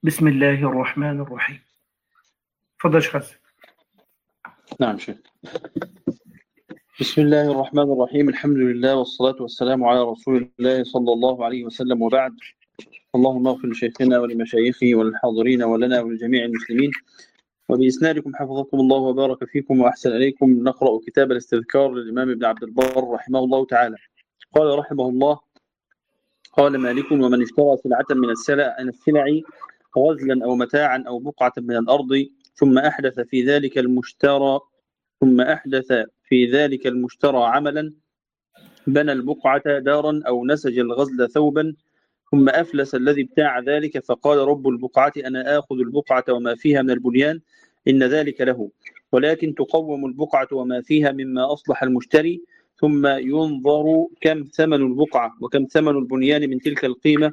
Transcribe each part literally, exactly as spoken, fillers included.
بسم الله الرحمن الرحيم. تفضل شيخ حسن. نعم شيخ. بسم الله الرحمن الرحيم، الحمد لله والصلاة والسلام على رسول الله صلى الله عليه وسلم، وبعد. اللهم اغفر لشيخنا ولمشايخه وللحاضرين ولنا ولجميع المسلمين. وبإسنادكم حفظكم الله وبارك فيكم وأحسن إليكم. نقرأ كتاب الاستذكار للإمام ابن عبد البر رحمه الله تعالى. قال رحمه الله: قال مالك: ومن اشترى سلعة من السلع السلع غزلا أو متاعا أو بقعة من الأرض ثم أحدث في ذلك المشترى ثم أحدث في ذلك المشترى عملا، بنى البقعة دارا أو نسج الغزل ثوبا، ثم أفلس الذي ابتاع ذلك فقال رب البقعة: أنا آخذ البقعة وما فيها من البنيان، إن ذلك له، ولكن تقوم البقعة وما فيها مما أصلح المشتري، ثم ينظر كم ثمن البقعة وكم ثمن البنيان من تلك القيمة،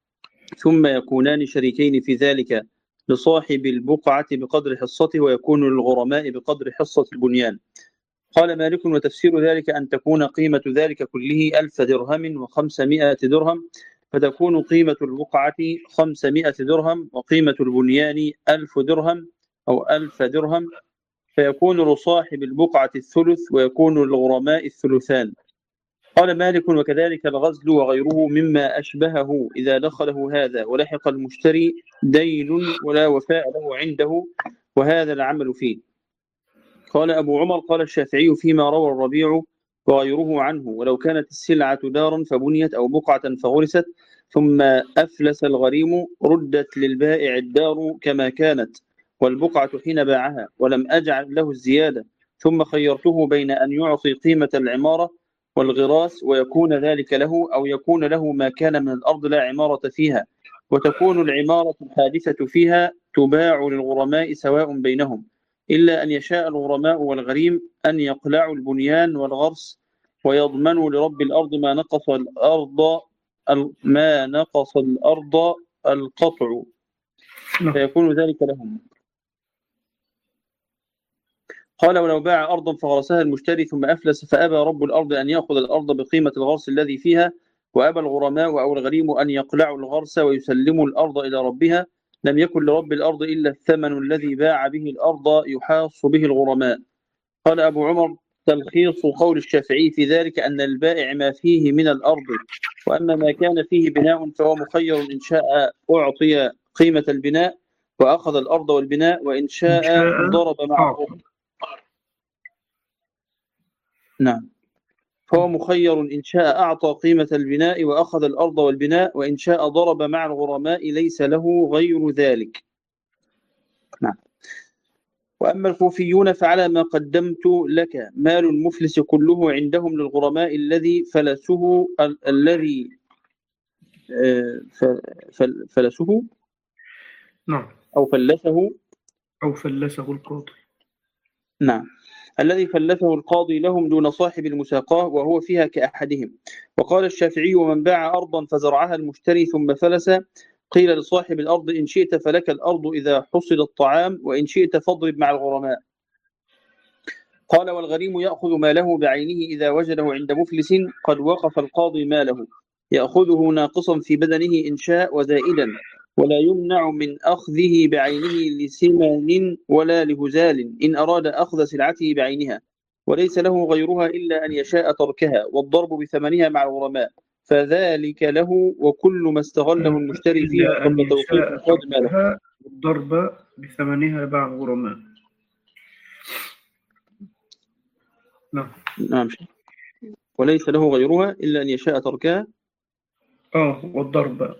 ثم يكونان شريكين في ذلك، لصاحب البقعة بقدر حصته ويكون للغرماء بقدر حصة البنيان. قال مالك: وتفسير ذلك أن تكون قيمة ذلك كله ألف درهم وخمسمائة درهم، فتكون قيمة البقعة خمسمائة درهم وقيمة البنيان ألف درهم أو ألف درهم، فيكون لصاحب البقعة الثلث ويكون للغرماء الثلثان. قال مالك: وكذلك الغزل وغيره مما أشبهه إذا دخله هذا ولحق المشتري دين ولا وفاء له عنده، وهذا العمل فيه. قال أبو عمر: قال الشافعي فيما روى الربيع وغيره عنه: ولو كانت السلعة دارا فبنيت أو بقعة فغرست ثم أفلس الغريم ردت للبائع الدار كما كانت والبقعة حين باعها، ولم أجعل له الزيادة، ثم خيرته بين أن يعطي قيمة العمارة والغراس ويكون ذلك له، أو يكون له ما كان من الأرض لا عمارة فيها، وتكون العمارة الحادثة فيها تباع للغرماء سواء بينهم، إلا أن يشاء الغرماء والغريم أن يقلعوا البنيان والغرس ويضمنوا لرب الأرض ما نقص الأرض ما نقص الأرض القطع، فيكون ذلك لهم. قال: ولو باع أرضا فغرسها المشتري ثم أفلس فأبى رب الأرض أن يأخذ الأرض بقيمة الغرس الذي فيها، وأبى الغرماء أو الغريم أن يقلعوا الغرس ويسلموا الأرض إلى ربها، لم يكن لرب الأرض إلا الثمن الذي باع به الأرض يحاص به الغرماء. قال أبو عمر: تلخيص قول الشافعي في ذلك أن البائع ما فيه من الأرض، وأما ما كان فيه بناء فهو مخير إن شاء أعطي قيمة البناء وأخذ الأرض والبناء، وإن شاء ضرب معه. نعم، فهو مخير إن شاء أعطى قيمة البناء وأخذ الأرض والبناء، وإن شاء ضرب مع الغرماء ليس له غير ذلك. نعم. وأما الكوفيون فعلى ما قدمت لك مال المفلس كله عندهم للغرماء الذي فلسه ال الذي فلسه نعم أو فلسه أو فلسه القاضي. نعم، الذي فلسه القاضي لهم دون صاحب المساقاه، وهو فيها كأحدهم. وقال الشافعي: ومن باع أرضا فزرعها المشتري ثم فلس، قيل لصاحب الأرض: إن شئت فلك الأرض إذا حصل الطعام، وإن شئت فاضرب مع الغرماء. قال: والغريم يأخذ ماله بعينه إذا وجده عند مفلس قد وقف القاضي ماله، يأخذه ناقصا في بدنه إن شاء وزائدا، ولا يمنع من أخذه بعينه لسمن ولا لهزال إن أراد أخذ سلعته بعينها، وليس له غيرها إلا أن يشاء تركها، والضرب بثمنها مع الغرماء، فذلك له وكل ما استغله المشتري فيها قبل توقيف القاضي ماله. والضرب بثمنها مع الغرماء. نعم نعم، وليس له غيرها إلا أن يشاء تركها. آه والضرب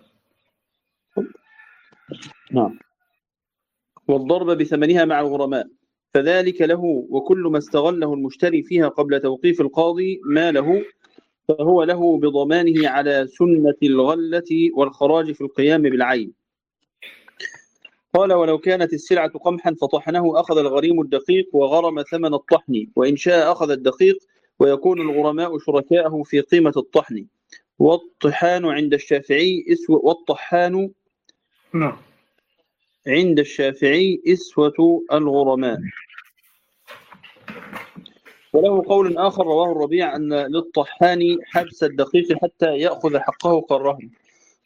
نعم، والضرب بثمنها مع الغرماء، فذلك له وكل ما استغله المشتري فيها قبل توقيف القاضي ماله، فهو له بضمانه على سنة الغلة والخراج في القيام بالعين. قال: ولو كانت السلعة قمحا فطحنه أخذ الغريم الدقيق وغرم ثمن الطحن، وإن شاء أخذ الدقيق، ويكون الغرماء شركاءه في قيمة الطحن. والطحان عند الشافعي إسوة والطحان نعم عند الشافعي إسوة الغرماء. وله قول آخر رواه الربيع أن للطحان حبس الدقيق حتى يأخذ حقه كالرهن.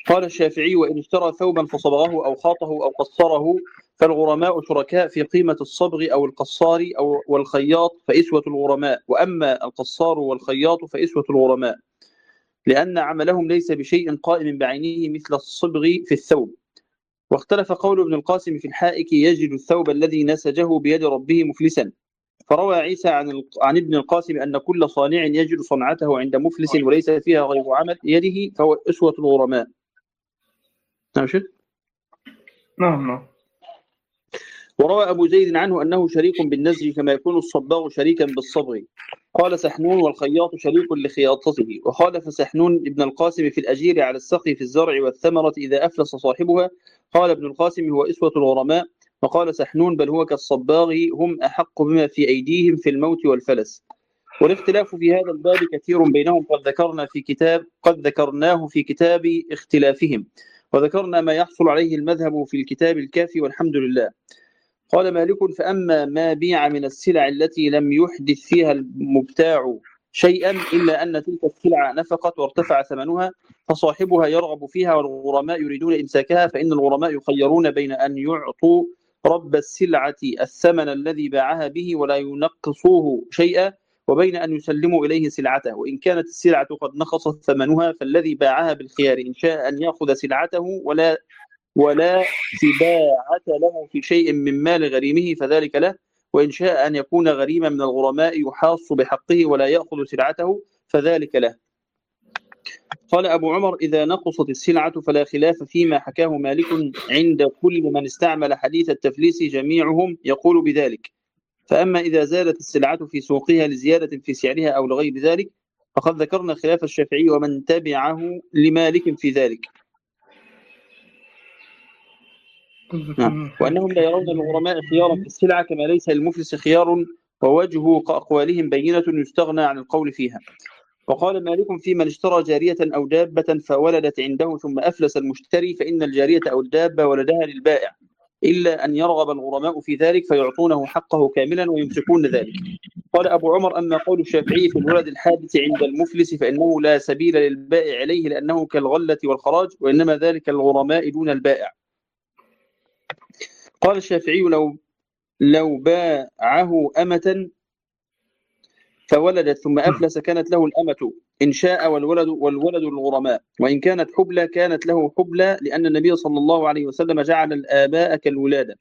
قال الشافعي: وإن اشترى ثوبا فصبغه أو خاطه أو قصره فالغرماء شركاء في قيمة الصبغ أو القصار أو والخياط فإسوة الغرماء، وأما القصار والخياط فإسوة الغرماء، لأن عملهم ليس بشيء قائم بعينه مثل الصبغ في الثوب. واختلف قول ابن القاسم في الحائك: يجد الثوب الذي نسجه بيد ربه مفلسا. فروى عيسى عن عن ابن القاسم أن كل صانع يجد صنعته عند مفلس وليس فيها غير عمل يده فهو أسوة الغرماء. نعم شيخ؟ نعم نعم. وروى أبو زيد عنه أنه شريك بالنسج كما يكون الصباغ شريكا بالصبغ. قال سحنون: والخياط شريك لخياطته. وخالف سحنون ابن القاسم في الأجير على السقي في الزرع والثمرة إذا أفلس صاحبها. قال ابن القاسم: هو إسوة الغرماء. وقال سحنون: بل هو كالصباغ، هم أحق بما في أيديهم في الموت والفلس. والاختلاف في هذا الباب كثير بينهم، قد ذكرنا في كتاب قد ذكرناه في كتاب اختلافهم، وذكرنا ما يحصل عليه المذهب في الكتاب الكافي والحمد لله. قال مالك: فأما ما بيع من السلع التي لم يحدث فيها المبتاع شيئا إلا أن تلك السلع نفقت وارتفع ثمنها فصاحبها يرغب فيها والغرماء يريدون إمساكها، فإن الغرماء يخيرون بين أن يعطوا رب السلعة الثمن الذي باعها به ولا ينقصوه شيئا، وبين أن يسلموا إليه سلعته، وإن كانت السلعة قد نقصت ثمنها فالذي باعها بالخيار إن شاء أن يأخذ سلعته ولا ولا تباعة له في شيء من مال غريمه فذلك له، وإن شاء أن يكون غريما من الغرماء يحاص بحقه ولا يأخذ سلعته فذلك له. قال أبو عمر: إذا نقصت السلعة فلا خلاف فيما حكاه مالك عند كل من استعمل حديث التفليس، جميعهم يقول بذلك. فأما إذا زادت السلعة في سوقها لزيادة في سعرها أو لغير ذلك فقد ذكرنا خلاف الشافعي ومن تبعه لمالك في ذلك. نعم. وأنهم لا يرون الغرماء خيارا في السلعة كما ليس للمفلس خيار، ووجه أقوالهم بينة يستغنى عن القول فيها. وقال مالك: في من اشترى جارية أو دابة فولدت عنده ثم أفلس المشتري فإن الجارية أو الدابة ولدها للبائع، إلا أن يرغب الغرماء في ذلك فيعطونه حقه كاملا ويمسكون ذلك. قال أبو عمر: أما قول الشافعي في الولد الحادث عند المفلس فإنه لا سبيل للبائع عليه لأنه كالغلة والخراج، وإنما ذلك الغرماء دون البائع. قال الشافعي: لو لو باعه أمة فولدت ثم أفلس كانت له الأمة إن شاء، والولد والولد للغرماء، وإن كانت حبلى كانت له حبلى، لأن النبي صلى الله عليه وسلم جعل الآباء كالولادة.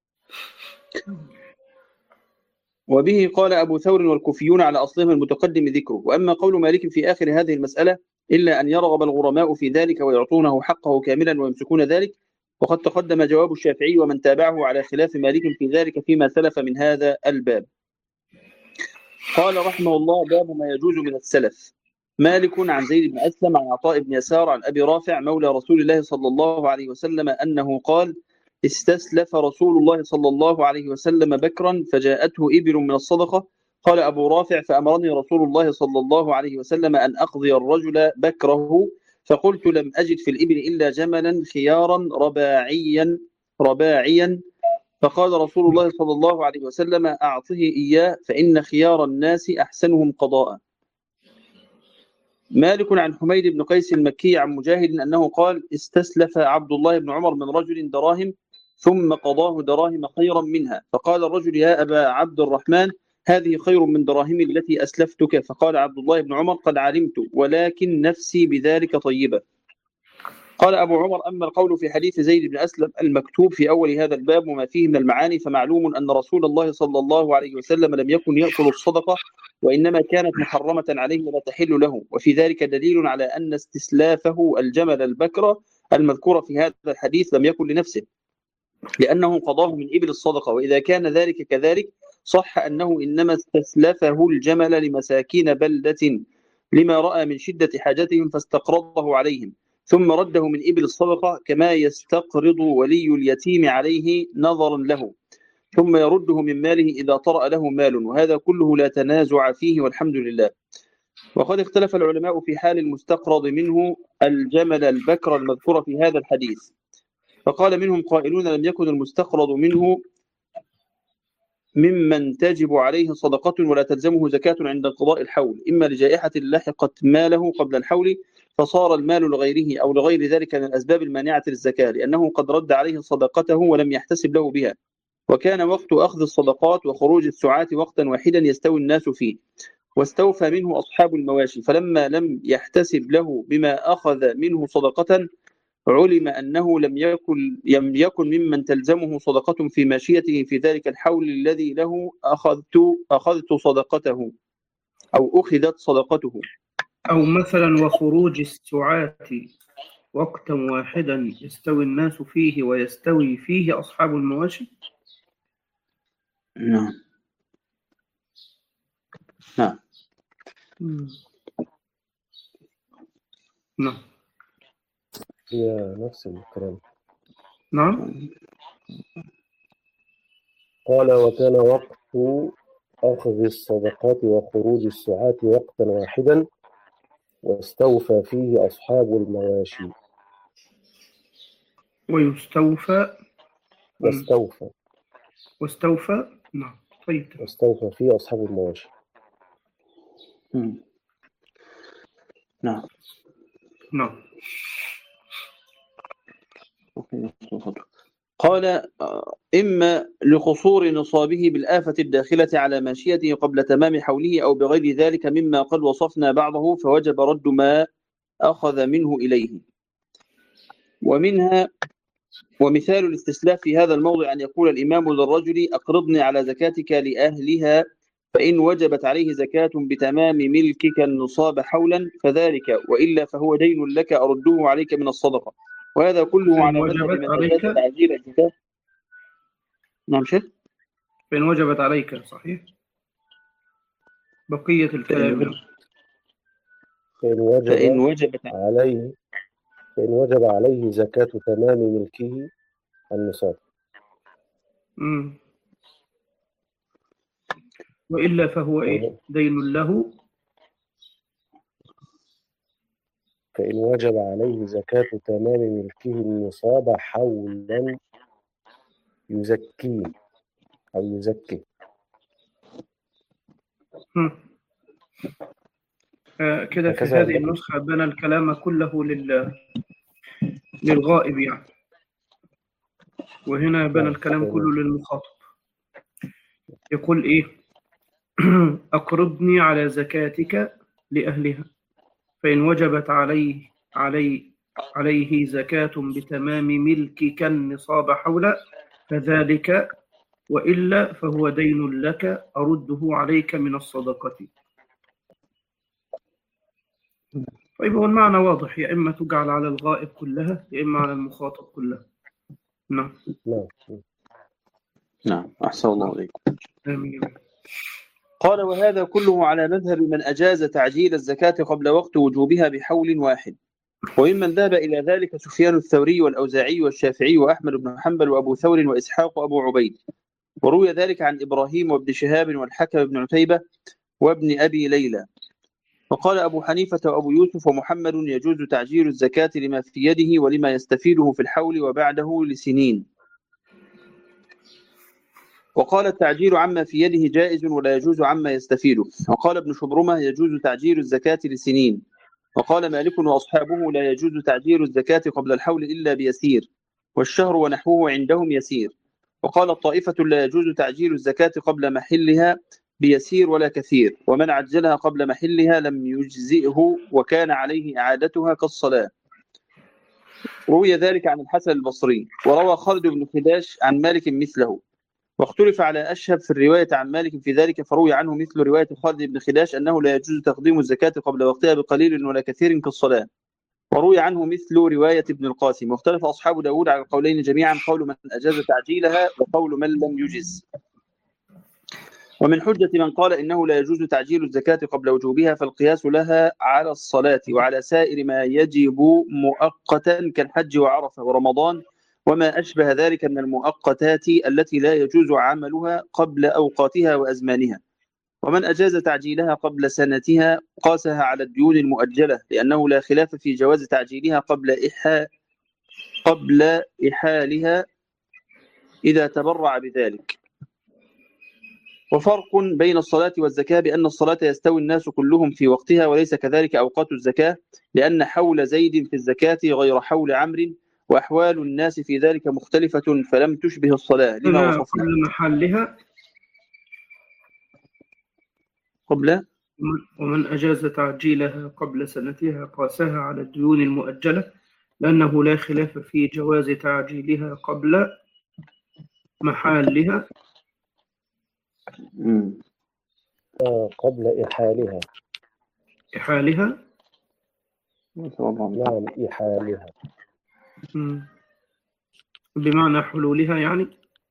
وبه قال أبو ثور والكوفيون على أصلهم المتقدم ذكره. وأما قول مالك في آخر هذه المسألة: إلا أن يرغب الغرماء في ذلك ويعطونه حقه كاملا ويمسكون ذلك، وقد تقدم جواب الشافعي ومن تابعه على خلاف مالك في ذلك فيما سلف من هذا الباب. قال رحمه الله: باب ما يجوز من السلف. مالك عن زيد بن أسلم عن عطاء بن يسار عن أبي رافع مولى رسول الله صلى الله عليه وسلم أنه قال: استسلف رسول الله صلى الله عليه وسلم بكرا فجاءته إبل من الصدقة. قال أبو رافع: فأمرني رسول الله صلى الله عليه وسلم أن أقضي الرجل بكره، فقلت: لم أجد في الإبل إلا جملا خيارا رباعيا رباعيا فقال رسول الله صلى الله عليه وسلم: أعطه إياه فإن خيار الناس أحسنهم قضاء. مالك عن حميد بن قيس المكي عن مجاهد أنه قال: استسلف عبد الله بن عمر من رجل دراهم ثم قضاه دراهم خيرا منها، فقال الرجل: يا أبا عبد الرحمن، هذه خير من دراهمي التي أسلفتك. فقال عبد الله بن عمر: قد علمت، ولكن نفسي بذلك طيبة. قال أبو عمر: أما القول في حديث زيد بن أسلم المكتوب في أول هذا الباب وما فيه من المعاني فمعلوم أن رسول الله صلى الله عليه وسلم لم يكن يأكل الصدقة، وإنما كانت محرمة عليه ولا تحل له، وفي ذلك دليل على أن استسلافه الجمل البكر المذكور في هذا الحديث لم يكن لنفسه، لأنه قضاه من إبل الصدقة. وإذا كان ذلك كذلك صح أنه إنما استسلفه الجمل لمساكين بلدة لما رأى من شدة حاجتهم فاستقرضه عليهم ثم رده من إبل الصدقة، كما يستقرض ولي اليتيم عليه نظرا له ثم يرده من ماله إذا طرأ له مال، وهذا كله لا تنازع فيه والحمد لله. وقد اختلف العلماء في حال المستقرض منه الجمل البكر المذكور في هذا الحديث، فقال منهم قائلون: لم يكن المستقرض منه ممن تجب عليه صدقة ولا تلزمه زكاة عند انقضاء الحول، إما لجائحة لحقت ماله قبل الحول فصار المال لغيره أو لغير ذلك من الأسباب المانعة للزكاة، لأنه قد رد عليه صدقته ولم يحتسب له بها. وكان وقت أخذ الصدقات وخروج السعاة وقتا واحدا يستوي الناس فيه، واستوفى منه أصحاب المواشي، فلما لم يحتسب له بما أخذ منه صدقة علم أنه لم يكن, لم يكن ممن تلزمه صدقة في ماشيته في ذلك الحول الذي له أخذت, أخذت صدقته أو أخذت صدقته. أو مثلا وخروج السعاة وقتا واحدا يستوي الناس فيه ويستوي فيه أصحاب المواشي. نعم نعم نعم هي نفس الكلام. نعم. قال وكان وقت أخذ الصدقات وخروج السعاة وقتا واحدا واستوفى فيه أصحاب المواشي. ويستوفى واستوفى واستوفى نعم طيب واستوفى فيه أصحاب المواشي. نعم نعم. قال إما لقصور نصابه بالآفة الداخلة على ماشيته قبل تمام حوله أو بغير ذلك مما قد وصفنا بعضه فوجب رد ما أخذ منه إليه. ومنها ومثال الاستسلاف في هذا الموضع أن يقول الإمام للرجل أقرضني على زكاتك لأهلها، فإن وجبت عليه زكاة بتمام ملكك النصاب حولا فذلك، وإلا فهو دين لك أرده عليك من الصدقة. وهذا كله على مذهب من أجاز تعجيل الزكاة. نعم شيخ. فإن وجبت عليك صحيح بقية الكلام. فإن وجب فإن وجبت عليه فإن وجب عليه زكاة تمام ملكه النصاب. مم. وإلا فهو إيه؟ دين له. فإن وجب عليه زكاة تمام ملكه النصاب حولا يزكيه أو يزكي. آه كده في هذه النسخة بنى الكلام كله لل... للغائب يعني، وهنا بنى الكلام كله للمخاطب. يقول إيه؟ أقرضني على زكاتك لأهلها، فإن وجبت عليه علي عليه زكاة بتمام ملكك النصاب حولا فذلك، وإلا فهو دين لك أرده عليك من الصدقة. طيب هو المعنى واضح، يا إما تجعل على الغائب كلها يا إما على المخاطب كلها. نعم نعم أحسن الله عليكم. آمين. قال وهذا كله على مذهب من أجاز تعجيل الزكاة قبل وقت وجوبها بحول واحد. وممن ذهب إلى ذلك سفيان الثوري والأوزاعي والشافعي وأحمد بن حنبل وأبو ثور وإسحاق وأبو عبيد. وروي ذلك عن إبراهيم وابن شهاب والحكم بن عتيبة وابن أبي ليلى. وقال أبو حنيفة وأبو يوسف ومحمد يجوز تعجيل الزكاة لما في يده ولما يستفيده في الحول وبعده لسنين. وقال التعجيل عما في يده جائز ولا يجوز عما يستفيده. وقال ابن شبرمة يجوز تعجيل الزكاة لسنين. وقال مالك وأصحابه لا يجوز تعجيل الزكاة قبل الحول إلا بيسير، والشهر ونحوه عندهم يسير. وقال الطائفة لا يجوز تعجيل الزكاة قبل محلها بيسير ولا كثير، ومن عجلها قبل محلها لم يجزئه وكان عليه إعادتها كالصلاة. روي ذلك عن الحسن البصري. وروى خالد بن خداش عن مالك مثله. واختلف على أشهب في الرواية عن مالك في ذلك، فروي عنه مثل رواية خالد بن خداش أنه لا يجوز تقديم الزكاة قبل وقتها بقليل ولا كثير كالصلاة. وروي عنه مثل رواية ابن القاسم. واختلف أصحاب داود على القولين جميعا، قول من أجاز تعجيلها وقول من لم يجز. ومن حجة من قال إنه لا يجوز تعجيل الزكاة قبل وجوبها فالقياس لها على الصلاة وعلى سائر ما يجب مؤقتا كالحج وعرفة ورمضان وما أشبه ذلك من المؤقتات التي لا يجوز عملها قبل أوقاتها وأزمانها. ومن أجاز تعجيلها قبل سنتها قاسها على الديون المؤجلة، لأنه لا خلاف في جواز تعجيلها قبل إحا قبل إحالها إذا تبرع بذلك. وفرق بين الصلاة والزكاة بأن الصلاة يستوي الناس كلهم في وقتها وليس كذلك أوقات الزكاة، لأن حول زيد في الزكاة غير حول عمرو، وأحوال الناس في ذلك مختلفة فلم تشبه الصلاة لما وصفنا. قبل محلها قبل ومن أجاز تعجيلها قبل سنتها قاسها على الديون المؤجلة، لأنه لا خلاف في جواز تعجيلها قبل محلها. آه قبل إحالها. إحالها نعم إحالها مم. بمعنى حلولها يعني.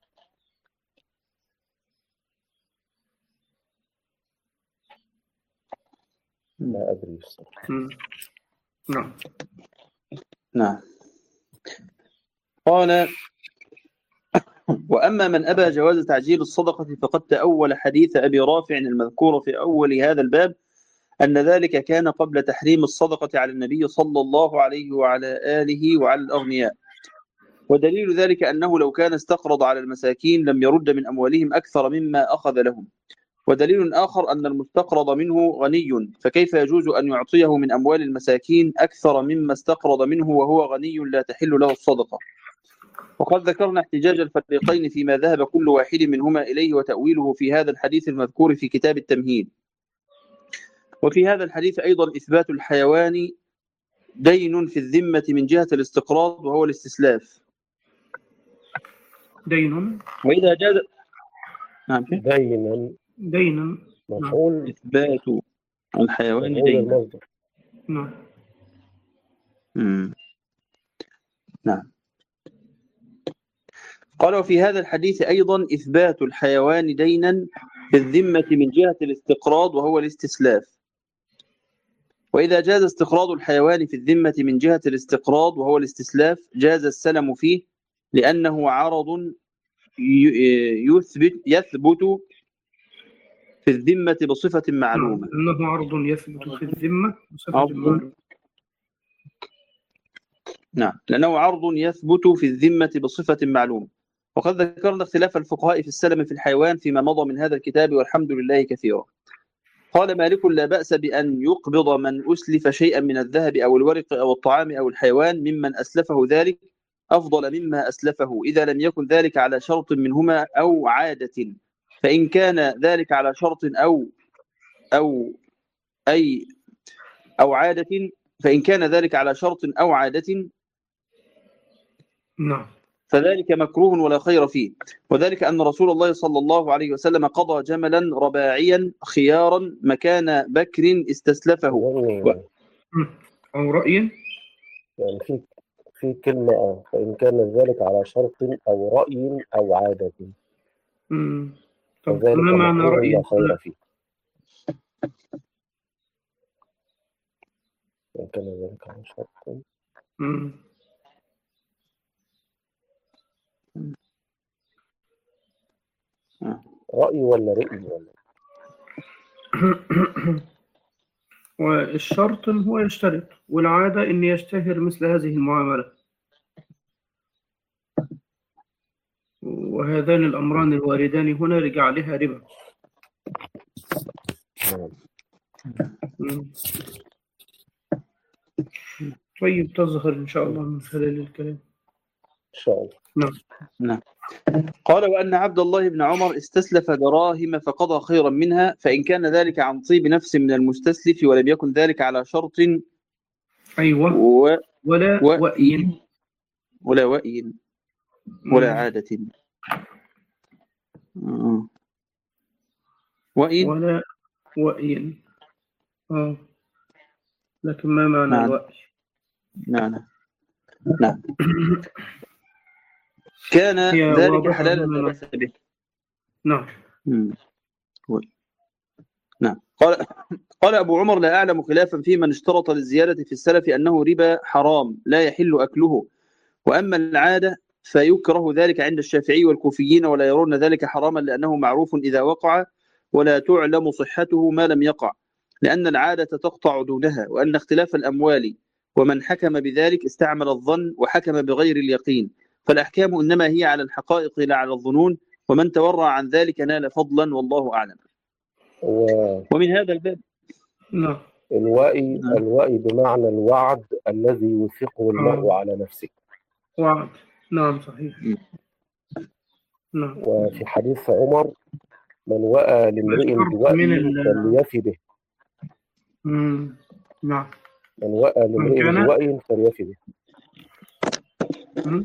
لا أدري الصراحة. نعم نعم. قال: وأما من أبى جواز تعجيل الصدقة فقد تأول حديث أبي رافع المذكور في أول هذا الباب أن ذلك كان قبل تحريم الصدقة على النبي صلى الله عليه وعلى آله وعلى الأغنياء. ودليل ذلك أنه لو كان استقرض على المساكين لم يرد من أموالهم أكثر مما أخذ لهم. ودليل آخر أن المستقرض منه غني، فكيف يجوز أن يعطيه من أموال المساكين أكثر مما استقرض منه وهو غني لا تحل له الصدقة. وقد ذكرنا احتجاج الفريقين فيما ذهب كل واحد منهما إليه وتأويله في هذا الحديث المذكور في كتاب التمهيد. وفي هذا الحديث أيضا إثبات الحيوان دين في الذمة من جهة الاستقراض وهو الاستسلاف. دين وإذا جاز نعم دينا دينا مفعول إثبات الحيوان دينا. نعم نعم. قال: وفي هذا الحديث أيضا إثبات الحيوان دينا في الذمة من جهة الاستقراض وهو الاستسلاف. وإذا جاز استقراض الحيوان في الذمة من جهة الاستقراض وهو الاستسلاف جاز السلم فيه، لأنه عرض يثبت يثبت في الذمة بصفة معلومة. لأنه عرض يثبت في الذمة بصفة معلومة. نعم، لأنه عرض يثبت في الذمة بصفة معلومة. وقد ذكرنا اختلاف الفقهاء في السلم في الحيوان فيما مضى من هذا الكتاب والحمد لله كثيرا. قال مالك: لا بأس بأن يقبض من أسلف شيئا من الذهب أو الورق أو الطعام أو الحيوان ممن أسلفه ذلك أفضل مما أسلفه إذا لم يكن ذلك على شرط منهما أو عادة. فإن كان ذلك على شرط أو أو أي أو عادة فإن كان ذلك على شرط أو عادة نعم فذلك مكروه ولا خير فيه. وذلك أن رسول الله صلى الله عليه وسلم قضى جملا رباعيا خيارا مكان بكر استسلفه و... أو رأي يعني في في كلمة آه فإن كان ذلك على شرط أو رأي أو عادة. امم طب ما معنى رأي لا خير فيه. إن كان ذلك على شرط امم رأي ولا رأي ولا والشرط هو يشترط، والعادة إن يشتهر مثل هذه المعاملة، وهذان الأمران الواردان هنا لجعلها ربا. طيب تظهر إن شاء الله من خلال الكلام إن شاء الله. نعم نعم. قال: وأن عبد الله بن عمر استسلف دراهم فقضى خيرا منها، فإن كان ذلك عن طيب نفس من المستسلف ولم يكن ذلك على شرط أيوة و... ولا وإي ولا وإي ولا عادة وإي ولا وإي آه لكن ما معنى نعم. الوإي؟ نعم نعم كان ذلك حلالا لا بأس به. نعم نعم. قال قال أبو عمر: لا أعلم خلافا في من اشترط للزيادة في السلف أنه ربا حرام لا يحل أكله، وأما العادة فيكره ذلك عند الشافعي والكوفيين ولا يرون ذلك حراما لأنه معروف إذا وقع ولا تعلم صحته ما لم يقع، لأن العادة تقطع دونها، وأن اختلاف الأموال ومن حكم بذلك استعمل الظن وحكم بغير اليقين، فالأحكام إنما هي على الحقائق لا على الظنون، ومن تورع عن ذلك نال فضلا والله أعلم. و- ومن هذا الباب نعم. الوئي نعم. الوئي بمعنى الوعد الذي يوثقه المرء آه. على نفسه. وعد. نعم صحيح. نعم. وفي حديث عمر: من وأى لامرئ الشرط من بوئي ال فليفي به. مم. نعم. من وأى من لامرئ كان بوئي فليفي به. مم.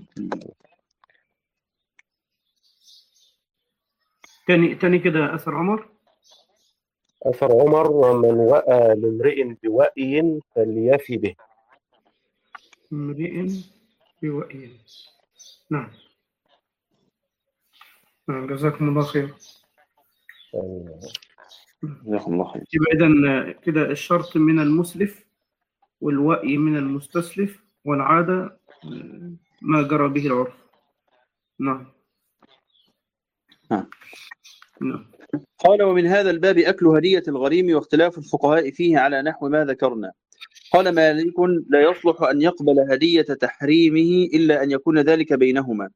تاني تاني كده أثر عمر. أثر عمر: من وأى لامرئ بوئي فليفي به. امرئ بوئي. نعم. نعم جزاكم الله خير. جزاكم الله خير. يبقى إذن كده الشرط من المسلف والوئي من المستسلف والعادة ما جرى به العرف. نعم. نعم. نعم. قال: ومن هذا الباب أكل هدية الغريم واختلاف الفقهاء فيه على نحو ما ذكرنا. قال مالك: لا يصلح أن يقبل هدية تحريمه إلا أن يكون ذلك بينهما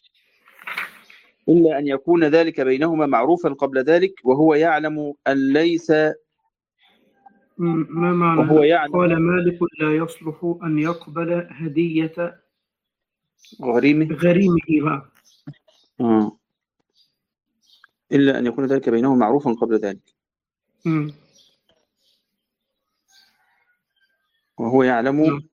إلا أن يكون ذلك بينهما معروفا قبل ذلك، وهو يعلم أن ليس ما معنى وهو يعلم قال مالك لا يصلح أن يقبل هدية غريمه غريمه بقى. آه. إلا أن يكون ذلك بينهما معروفا قبل ذلك، مم. وهو يعلم نعم.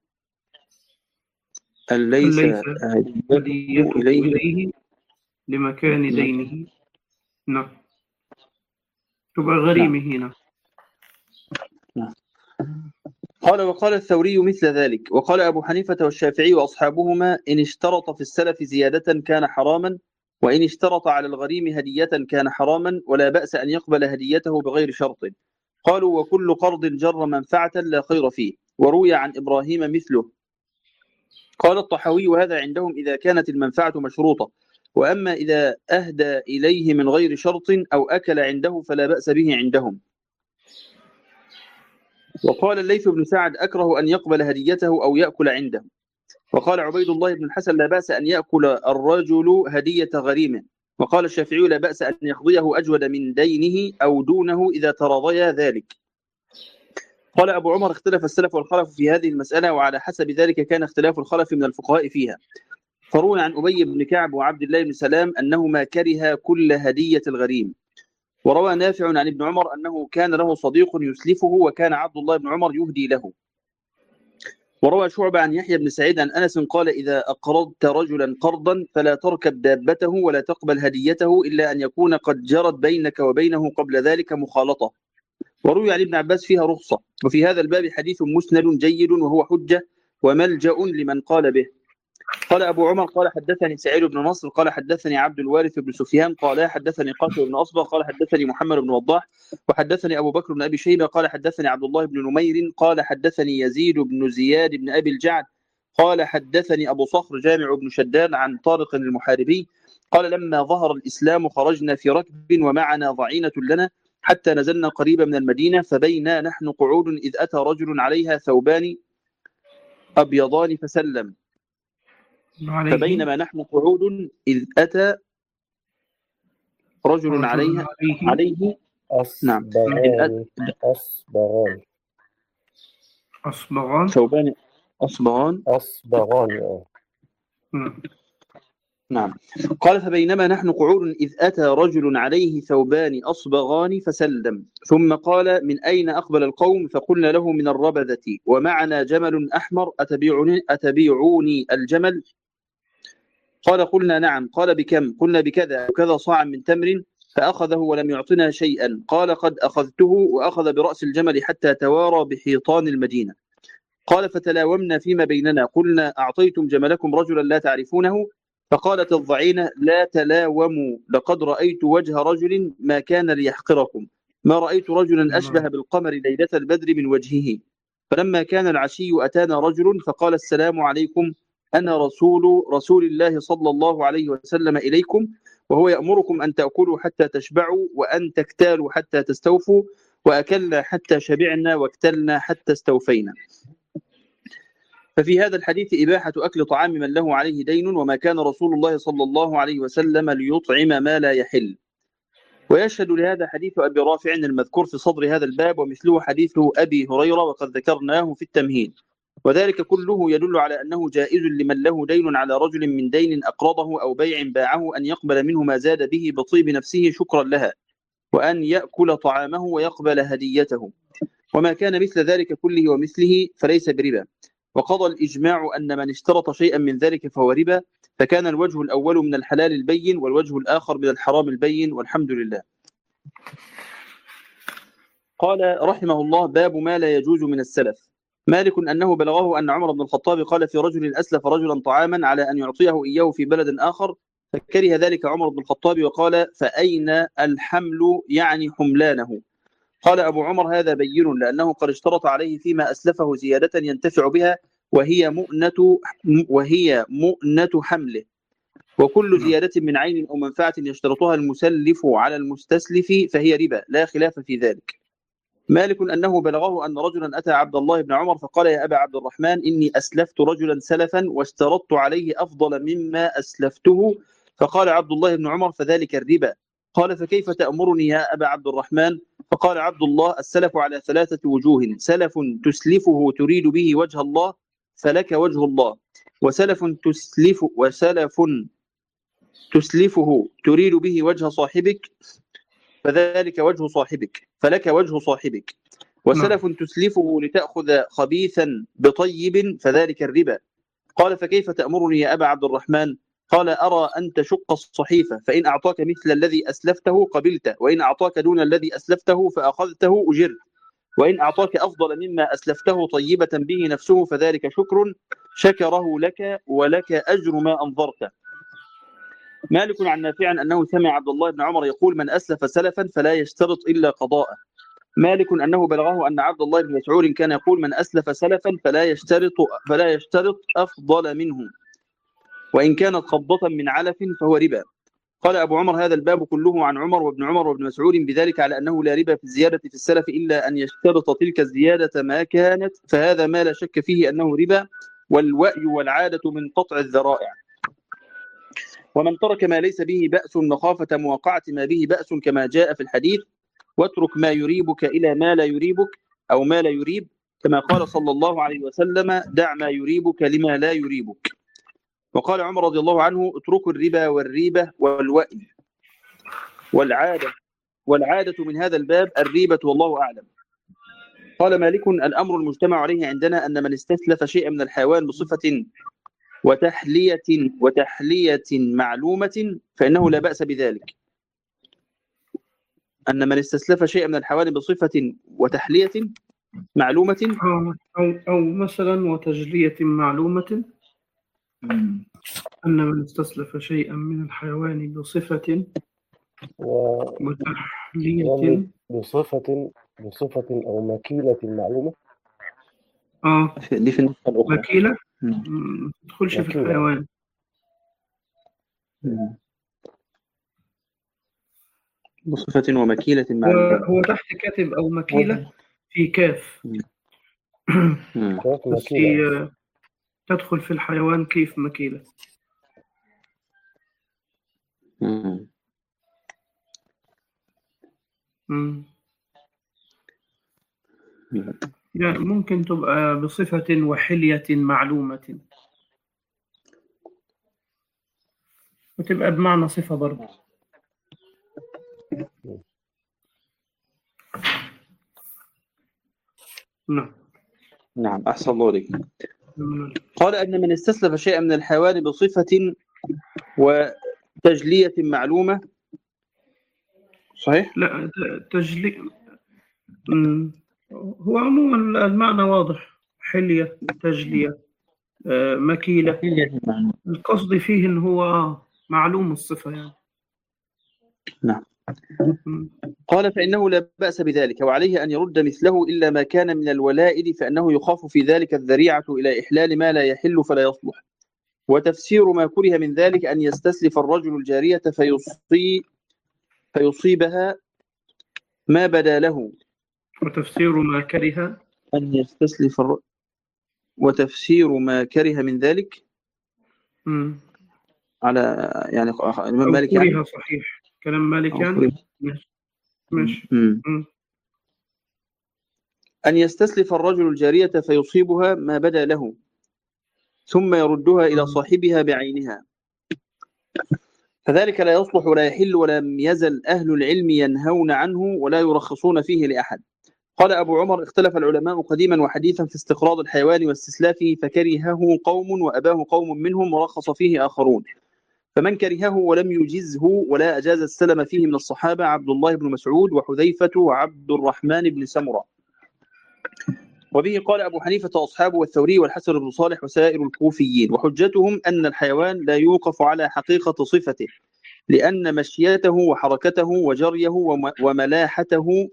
أن ليس ليس هديته هديته إليه إليه لمكان دينه. نعم. تبقى غريمه هنا. نعم. قال: وقال الثوري مثل ذلك، وقال أبو حنيفة والشافعي وأصحابهما: إن اشترط في السلف زيادة كان حراما، وإن اشترط على الغريم هدية كان حراما، ولا بأس أن يقبل هديته بغير شرط. قالوا: وكل قرض جر منفعة لا خير فيه. وروي عن إبراهيم مثله. قال الطحاوي: وهذا عندهم إذا كانت المنفعة مشروطة، وأما إذا أهدى إليه من غير شرط أو أكل عنده فلا بأس به عندهم. وقال الليث بن سعد: أكره أن يقبل هديته أو يأكل عنده. وقال عبيد الله بن الحسن: لا بأس أن يأكل الرجل هدية غريمه. وقال الشافعي: لا بأس أن يقضيه أجود من دينه أو دونه إذا تراضيا ذلك. قال أبو عمر: اختلف السلف والخلف في هذه المسألة، وعلى حسب ذلك كان اختلاف الخلف من الفقهاء فيها. فروي عن أبي بن كعب وعبد الله بن سلام أنهما كره كل هدية الغريم. وروى نافع عن ابن عمر أنه كان له صديق يسلفه، وكان عبد الله بن عمر يهدي له. وروى شعبة عن يحيى بن سعيد عن أنس قال: إذا أقرضت رجلا قرضا فلا تركب دابته ولا تقبل هديته إلا أن يكون قد جرت بينك وبينه قبل ذلك مخالطة. وروي عن ابن عباس فيها رخصة. وفي هذا الباب حديث مسند جيد وهو حجة وملجأ لمن قال به. قال أبو عمر: قال حدثني سعيد بن نصر قال حدثني عبد الوارث بن سفيان قال حدثني قاسم بن أصبغ قال حدثني محمد بن وضاح وحدثني أبو بكر بن أبي شيبة قال حدثني عبد الله بن نمير قال حدثني يزيد بن زياد بن أبي الجعد قال حدثني أبو صخر جامع بن شداد عن طارق المحاربي قال: لما ظهر الإسلام خرجنا في ركب ومعنا ضعينة لنا حتى نزلنا قريبا من المدينة، فبينا نحن قعود إذ أتى رجل عليها ثوبان أبيضان فسلم. فبينما نحن قعود إذ أتى رجل عليها عليه أصبغان أصبغان أصبغان ثوبان أصبغان أصبغان نعم. قال: فبينما نحن قعود إذ أتى رجل عليه ثوبان أصبغان فسلم، ثم قال: من أين أقبل القوم؟ فقلنا له: من الربذة، ومعنا جمل أحمر، أتبيعني, أتبيعوني الجمل؟ قال: قلنا نعم. قال: بكم؟ قلنا: بكذا وكذا صاع من تمر. فأخذه ولم يعطنا شيئا. قال: قد أخذته. وأخذ برأس الجمل حتى توارى بحيطان المدينة. قال: فتلاومنا فيما بيننا، قلنا: أعطيتم جملكم رجلا لا تعرفونه؟ فقالت الضعينة: لا تلاوموا، لقد رأيت وجه رجل ما كان ليحقركم، ما رأيت رجلا أشبه بالقمر ليلة البدر من وجهه. فلما كان العشي أتانا رجل فقال: السلام عليكم، أنا رسول رسول الله صلى الله عليه وسلم إليكم، وهو يأمركم أن تأكلوا حتى تشبعوا، وأن تكتالوا حتى تستوفوا، وأكلنا حتى شبعنا، واكتلنا حتى استوفينا. ففي هذا الحديث إباحة أكل طعام من له عليه دين، وما كان رسول الله صلى الله عليه وسلم ليطعم ما لا يحل. ويشهد لهذا حديث أبي رافع المذكور في صدر هذا الباب، ومثله حديث أبي هريرة وقد ذكرناه في التمهيد. وذلك كله يدل على أنه جائز لمن له دين على رجل من دين أقرضه أو بيع باعه أن يقبل منه ما زاد به بطيب نفسه شكرا لها، وأن يأكل طعامه ويقبل هديته. وما كان مثل ذلك كله ومثله فليس بربا. وقضى الإجماع أن من اشترط شيئا من ذلك فهو ربا، فكان الوجه الأول من الحلال البين والوجه الآخر من الحرام البين، والحمد لله. قال رحمه الله: باب ما لا يجوز من السلف. مالك أنه بلغه أن عمر بن الخطاب قال في رجل أسلف رجلا طعاما على أن يعطيه إياه في بلد آخر، فكره ذلك عمر بن الخطاب وقال: فأين الحمل يعني حملانه؟ قال أبو عمر: هذا بين، لأنه قد اشترط عليه فيما أسلفه زيادة ينتفع بها، وهي مؤنة وهي مؤنة حمله. وكل زيادة من عين أو منفعة يشترطها المسلف على المستسلف فهي ربا، لا خلاف في ذلك. مالك أنه بلغه أن رجلا أتى عبد الله بن عمر فقال: يا أبا عبد الرحمن، إني أسلفت رجلا سلفا واشترطت عليه أفضل مما أسلفته. فقال عبد الله بن عمر: فذلك الربا. قال: فكيف تأمرني يا أبا عبد الرحمن؟ فقال عبد الله: السلف على ثلاثة وجوه: سلف تسلفه تريد به وجه الله فلك وجه الله، وسلف تسلف وسلف تسلفه تريد به وجه صاحبك فذلك وجه صاحبك فلك وجه صاحبك، وسلف تسلفه لتأخذ خبيثا بطيب فذلك الربا. قال: فكيف تأمرني يا أبا عبد الرحمن؟ قال: أرى أن تشق الصحيفة، فإن أعطاك مثل الذي أسلفته قبلت، وإن أعطاك دون الذي أسلفته فأخذته أجرت، وإن أعطاك أفضل مما أسلفته طيبة به نفسه فذلك شكر شكره لك ولك أجر ما أنظرت. مالك عن نافع أنه سمع عبد الله بن عمر يقول: من أسلف سلفا فلا يشترط إلا قضاءه. مالك أنه بلغه أن عبد الله بن مسعود كان يقول: من أسلف سلفا فلا يشترط فلا يشترط أفضل منه، وإن كانت قبضة من علف فهو ربا. قال أبو عمر: هذا الباب كله عن عمر وابن عمر وابن مسعود بذلك، على أنه لا ربا في الزيادة في السلف إلا أن يشترط تلك الزيادة ما كانت، فهذا ما لا شك فيه أنه ربا، والوأي والعادة من قطع الذرائع. ومن ترك ما ليس به بأس مخافة مواقعة ما به بأس كما جاء في الحديث: واترك ما يريبك إلى ما لا يريبك، أو ما لا يريب، كما قال صلى الله عليه وسلم: دع ما يريبك لما لا يريبك. وقال عمر رضي الله عنه: اتركوا الربا والريبة والوأي والعادة، والعادة من هذا الباب الريبة، والله أعلم. قال مالك: الأمر المجتمع عليه عندنا أن من استسلف شيئا من الحيوان بصفة وتحلية وتحلية معلومة فإنه لا بأس بذلك. أن من استسلف شيئا من الحيوان بصفة وتحلية معلومة أو, أو مثلا وتجلية معلومة، أن من استسلف شيئا من الحيوان بصفة و... وتحلية بصفة بصفة أو مكيلة معلومة. آه دي في النسخة الأخرى. مكيلة ما تدخلش في الحيوان. مم. بصفة ومكيلة معلومة. هو تحت كاتب أو مكيلة في كاف. كاف مكيلة. تدخل في الحيوان كيف مكيلة. مم. مم. يعني ممكن تبقى بصفة وحلية معلومة، وتبقى بمعنى صفة برضه. نعم نعم، أحسن الله عليك. قال: أن من استسلف شيئا من الحيوان بصفة وتجلية معلومة. صحيح؟ لا، تجلي هو عموما المعنى واضح: حلية، تجلية، مكيلة. القصد فيه إن هو معلوم الصفة يعني. نعم. قال: فإنه لا بأس بذلك، وعليه أن يرد مثله إلا ما كان من الولائد، فإنه يخاف في ذلك الذريعة إلى إحلال ما لا يحل فلا يصلح. وتفسير ما كره من ذلك أن يستسلف الرجل الجارية فيصيب فيصيبها ما بدا له. وتفسير ما كره أن يستسلف الرجل وتفسير ما كره من ذلك مم. على يعني الإمام أو مالك يعني كره، صحيح كلام مالك أو يعني. كره. ماشي ماشي. مم. مم. أن يستسلف الرجل الجارية فيصيبها ما بدا له ثم يردها إلى مم. صاحبها بعينها، فذلك لا يصلح ولا يحل، ولم يزل أهل العلم ينهون عنه ولا يرخصون فيه لأحد. قال أبو عمر: اختلف العلماء قديما وحديثا في استقراض الحيوان واستسلافه، فكرهه قوم وأباه قوم منهم ورخص فيه آخرون، فمن كرهه ولم يجزه ولا أجاز السلم فيه من الصحابة عبد الله بن مسعود وحذيفة وعبد الرحمن بن سمرة. وبه قال أبو حنيفة وأصحابه والثوري والحسن بن صالح وسائر الكوفيين، وحجتهم أن الحيوان لا يوقف على حقيقة صفته، لأن مشيته وحركته وجريه وملاحته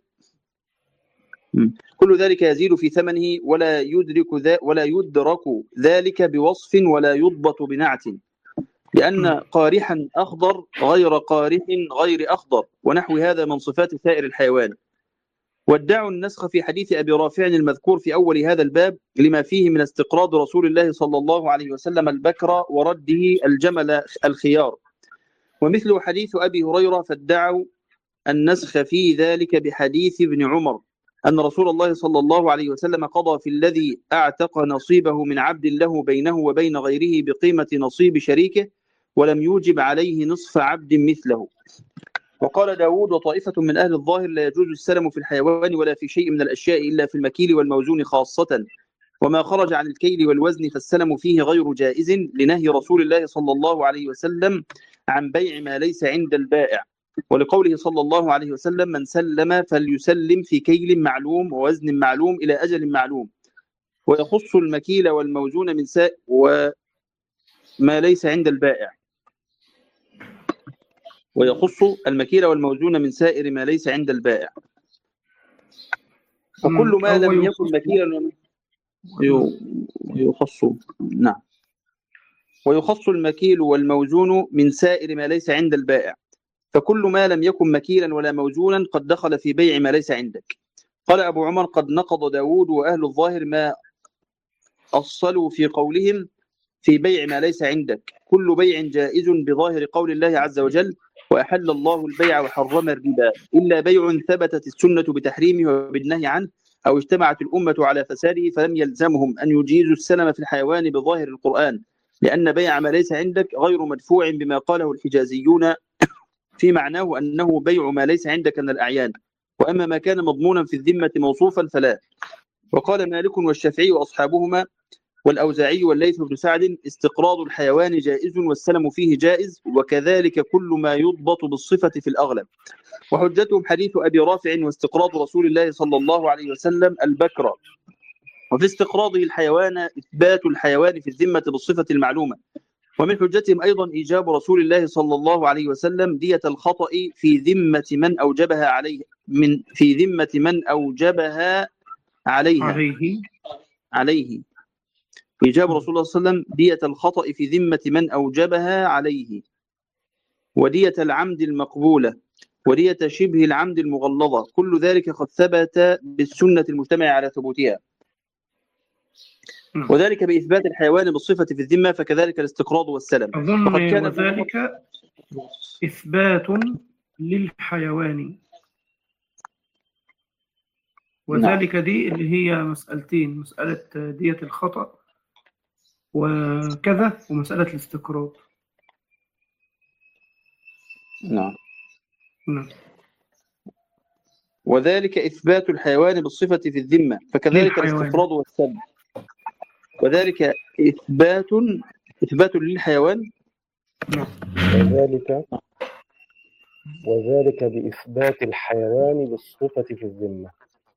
كل ذلك يزيد في ثمنه، ولا يدرك ذا ولا يدرك ذلك بوصف ولا يضبط بنعت، لأن قارحا أخضر غير قارح غير أخضر، ونحو هذا من صفات سائر الحيوان. وادعوا النسخ في حديث أبي رافع المذكور في أول هذا الباب لما فيه من استقراض رسول الله صلى الله عليه وسلم البكر ورده الجمل الخيار، ومثل حديث أبي هريرة، فادعوا النسخ في ذلك بحديث ابن عمر أن رسول الله صلى الله عليه وسلم قضى في الذي أعتق نصيبه من عبد له بينه وبين غيره بقيمة نصيب شريكه، ولم يوجب عليه نصف عبد مثله. وقال داود وطائفة من أهل الظاهر: لا يجوز السلم في الحيوان ولا في شيء من الأشياء إلا في المكيل والموزون خاصة، وما خرج عن الكيل والوزن فالسلم فيه غير جائز، لنهي رسول الله صلى الله عليه وسلم عن بيع ما ليس عند البائع، ولقوله صلى الله عليه وسلم: من سلم فليسلم في كيل معلوم ووزن معلوم إلى أجل معلوم. ويخص المكيل والموزون من سائر وما ليس عند البائع ويخص المكيل والموزون من سائر ما ليس عند البائع. فكل ما لم يكن مكيلا ويخص نعم ويخص المكيل والموزون من سائر ما ليس عند البائع، فكل ما لم يكن مكيلا ولا موزونا قد دخل في بيع ما ليس عندك. قال أبو عمر: قد نقض داود وأهل الظاهر ما أصلوا في قولهم في بيع ما ليس عندك، كل بيع جائز بظاهر قول الله عز وجل: وأحل الله البيع وحرم الربا إلا بيع ثبتت السنة بتحريمه وبالنهي عنه، أو اجتمعت الأمة على فساده، فلم يلزمهم أن يجيزوا السلم في الحيوان بظاهر القرآن، لأن بيع ما ليس عندك غير مدفوع بما قاله الحجازيون في معناه أنه بيع ما ليس عندك من الأعيان، وأما ما كان مضمونا في الذمة موصوفا فلا. وقال مالك والشافعي وأصحابهما والأوزاعي والليث بن سعد: استقراض الحيوان جائز والسلم فيه جائز، وكذلك كل ما يضبط بالصفة في الأغلب. وحجتهم حديث أبي رافع واستقراض رسول الله صلى الله عليه وسلم البكر، وفي استقراضه الحيوان إثبات الحيوان في الذمة بالصفة المعلومة. ومن حجتهم أيضا إيجاب رسول الله صلى الله عليه وسلم دية الخطأ في ذمة من أوجبها عليه من في ذمة من أوجبها عليها عليه عليه إيجاب رسول الله صلى الله عليه وسلم دية الخطأ في ذمة من أوجبها عليه، ودية العمد المقبولة، ودية شبه العمد المغلظة، كل ذلك قد ثبت بالسنة المجتمع على ثبوتها، وذلك بإثبات الحيوان بالصفة في الذمة، فكذلك الاستقراض والسلم. أظن وقد كان وذلك إثبات للحيوان، وذلك دي اللي هي مسألتين: مسألة دية الخطأ وكذا، ومسألة الاستقراض. نعم. نعم. وذلك إثبات الحيوان بالصفة في الذمة، فكذلك للحيوان. الاستقراض والسلم. وذلك إثبات إثبات للحيوان. نعم. وذلك وذلك بإثبات الحيوان بالصفة في الذمة.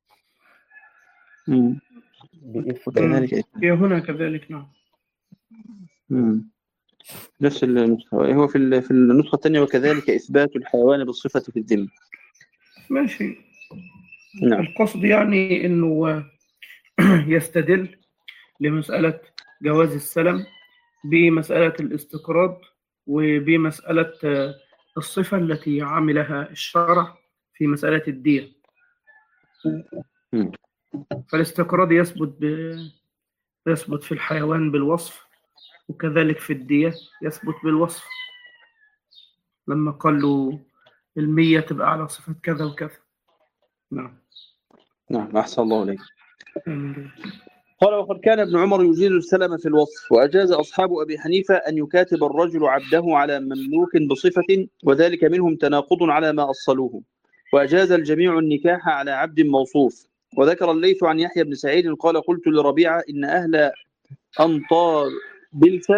مم. بإثبات هي هنا كذلك. نعم. مم. نفس النسخة، هو في في النسخة الثانية: وكذلك إثبات الحيوان بالصفة في الذمة. ماشي. نعم. القصد يعني إنه يستدل لمسألة جواز السلم بمسألة الاستقراض وبمسألة الصفة التي عملها الشرع في مسألة الدية. مم. فالاستقراض يثبت ب... يثبت في الحيوان بالوصف، وكذلك في الدية يثبت بالوصف. لما قال له المية تبقى على صفة كذا وكذا. نعم. نعم أحسن الله إليك. آمين. قال وقد كان ابن عمر يجيز السلم في الوصف، وأجاز أصحاب أبي حنيفة أن يكاتب الرجل عبده على مملوك بصفة، وذلك منهم تناقض على ما أصلوه. وأجاز الجميع النكاح على عبد موصوف. وذكر الليث عن يحيى بن سعيد قال قلت لربيعة إن أهل أنطابلس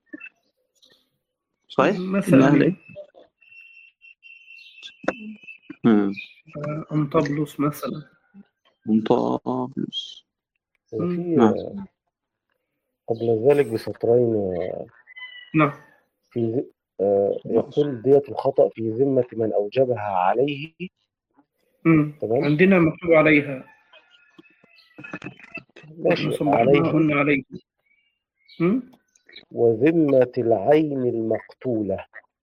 صحيح؟ إن أهل إيه؟ أنطبلس مثلا. أنطابلس. وفي قبل ذلك بسطرين. نعم. في آه يقول دية الخطأ في ذمة من أوجبها عليه. تمام. عندنا مكتوب عليها. ماشي عليه. عليه. وذمة العين المقتولة.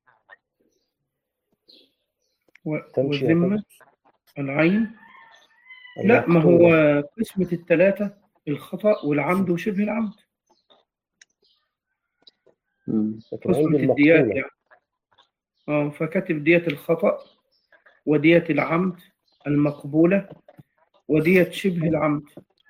و... وذمة العين. لا، ما هو قسمة الثلاثة الخطأ والعمد وشبه العمد. قسمة الديات يعني. اه فكتب دية الخطأ ودية العمد المقبولة ودية شبه العمد.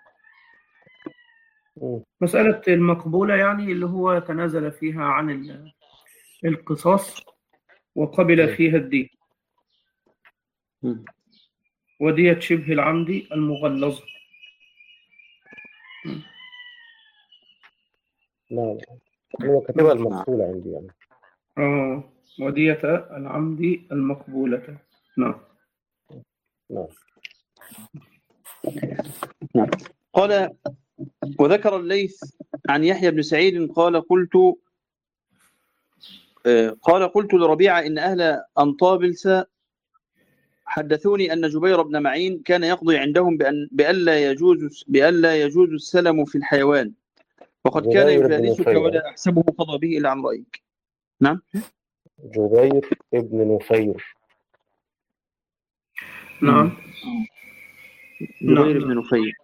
مسألة المقبولة يعني اللي هو تنازل فيها عن القصاص وقبل فيها الدين. ودية شبه العمد المغلظة. نعم هو كتبها المقبولة عندي يعني. اه ودية العمد المقبولة. نعم. نعم. نعم. قال وذكر الليث عن يحيى بن سعيد قال قلت قال قلت لربيعة إن أهل أنطابلس حدثوني أن جبير بن معين كان يقضي عندهم بأن بألا يجوز بألا يجوز السلم في الحيوان، وقد كان يجالسك ولا أحسبه قضى به إلا عن رأيك. نعم. جبير ابن نفير. نعم. جبير بن نفير.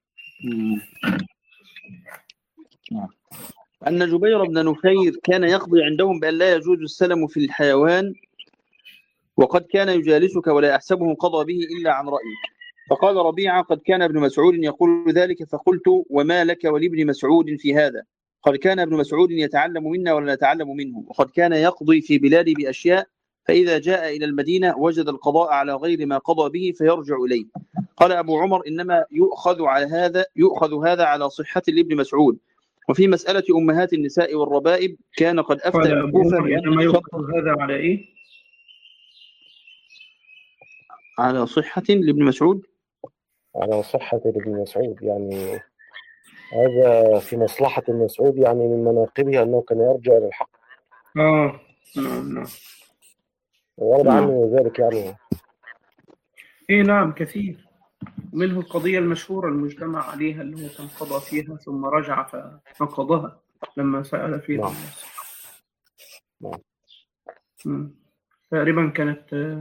أن جبير بن نفير كان يقضي عندهم بأن لا يجوز السلم في الحيوان، وقد كان يجالسك ولا أحسبه قضى به إلا عن رأيك. فقال ربيعة قد كان ابن مسعود يقول ذلك، فقلت وما لك ولابن مسعود في هذا؟ قد كان ابن مسعود يتعلم منا ولا نتعلم منه، وقد كان يقضي في بلادي بأشياء، فإذا جاء إلى المدينة وجد القضاء على غير ما قضى به فيرجع إليه. قال أبو عمر إنما يؤخذ على هذا يؤخذ هذا على صحة لابن مسعود. وفي مسألة أمهات النساء والربائب كان قد أفتى بالكوفة إنما يؤخذ هذا على إيه؟ على صحة لابن مسعود. على صحة لابن مسعود يعني هذا في مصلحة المسعود يعني من مناقبه أنه كان يرجع إلى الحق. آه نعم نعم. ورد عنه ذلك يعني. إيه نعم كثير. منه القضية المشهورة المجتمع عليها اللي هو كان قضى فيها ثم رجع فقضاها لما سأل فيها نعم. الناس. نعم. تقريبا كانت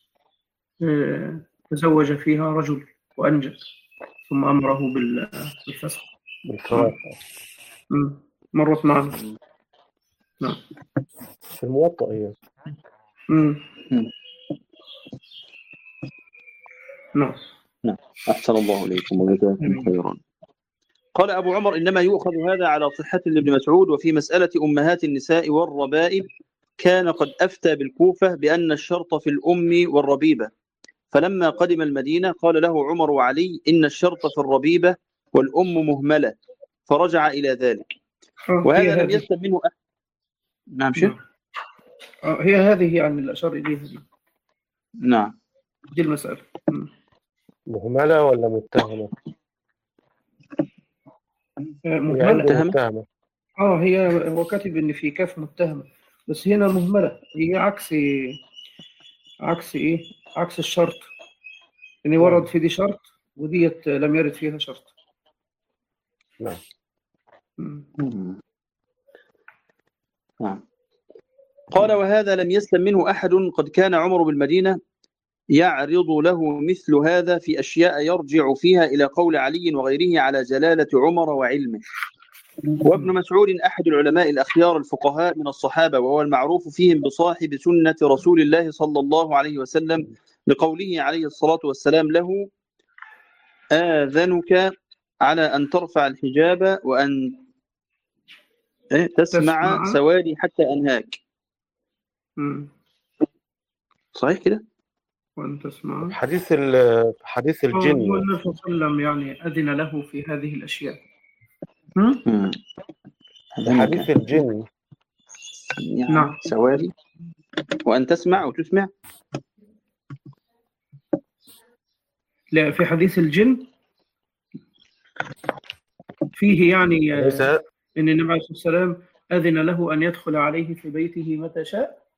تزوج فيها رجل وأنجب ثم أمره بالفسخ. بالفراق. مرت معنا. نعم. في الموطأ هي. نعم. نعم. أحسن الله إليكم وجزاكم خيرا. قال أبو عمر إنما يؤخذ هذا على صحة لابن مسعود. وفي مسألة أمهات النساء والربائب كان قد أفتى بالكوفة بأن الشرط في الأم والربيبة، فلما قدم المدينة قال له عمر وعلي إن الشرط في الربيبة والأم مهملة، فرجع إلى ذلك. وهذا لم يسلم منه أحد. نعم شيخ. هي هذه يعني اللي أشار إليها دي. نعم. دي المسألة. مهملة ولا متهمة؟ مهملة. متهمة. اه هي هو كاتب ان في كاف متهمة، بس هنا مهملة. هي عكس عكس ايه؟ عكس الشرط. ان يعني ورد في دي شرط وديت لم يرد فيها شرط. نعم. نعم. قال وهذا لم يسلم منه أحد. قد كان عمر بالمدينة يعرض له مثل هذا في أشياء يرجع فيها إلى قول علي وغيره على جلالة عمر وعلمه. وابن مسعود أحد العلماء الأخيار الفقهاء من الصحابة، وهو المعروف فيهم بصاحب سنة رسول الله صلى الله عليه وسلم، لقوله عليه الصلاة والسلام له: آذنك على أن ترفع الحجاب وأن تسمع, تسمع سوادي حتى أنهاك. مم. صحيح كده؟ وأن تسمع حديث حديث الجن هو النبي صلى الله عليه وسلم يعني أذن له في هذه الأشياء. مم؟ حديث الجن يعني نعم. سوادي وأن تسمع وتسمع. لا، في حديث الجن فيه يعني أن النبي عليه الصلاة والسلام أذن له أن يدخل عليه في بيته متى شاء.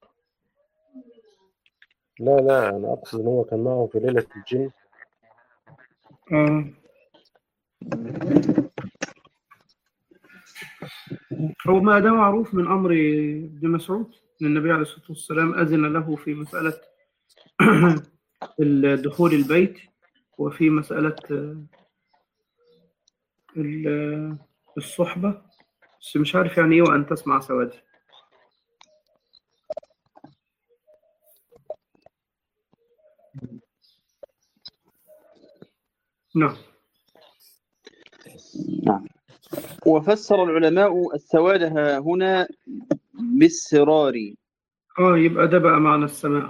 لا لا أنا أقصد أنه هو كان معه في ليلة الجن. آه. هو ما ده معروف من أمر ابن مسعود أن النبي عليه الصلاة والسلام أذن له في مسألة الدخول البيت، وفي مسألة الصحبة، بس مش عارف يعني إيه وأن تسمع سوادي. نعم. نعم. وفسر العلماء السواد هنا بالسرار. اه يبقى ده بقى معنى السماع.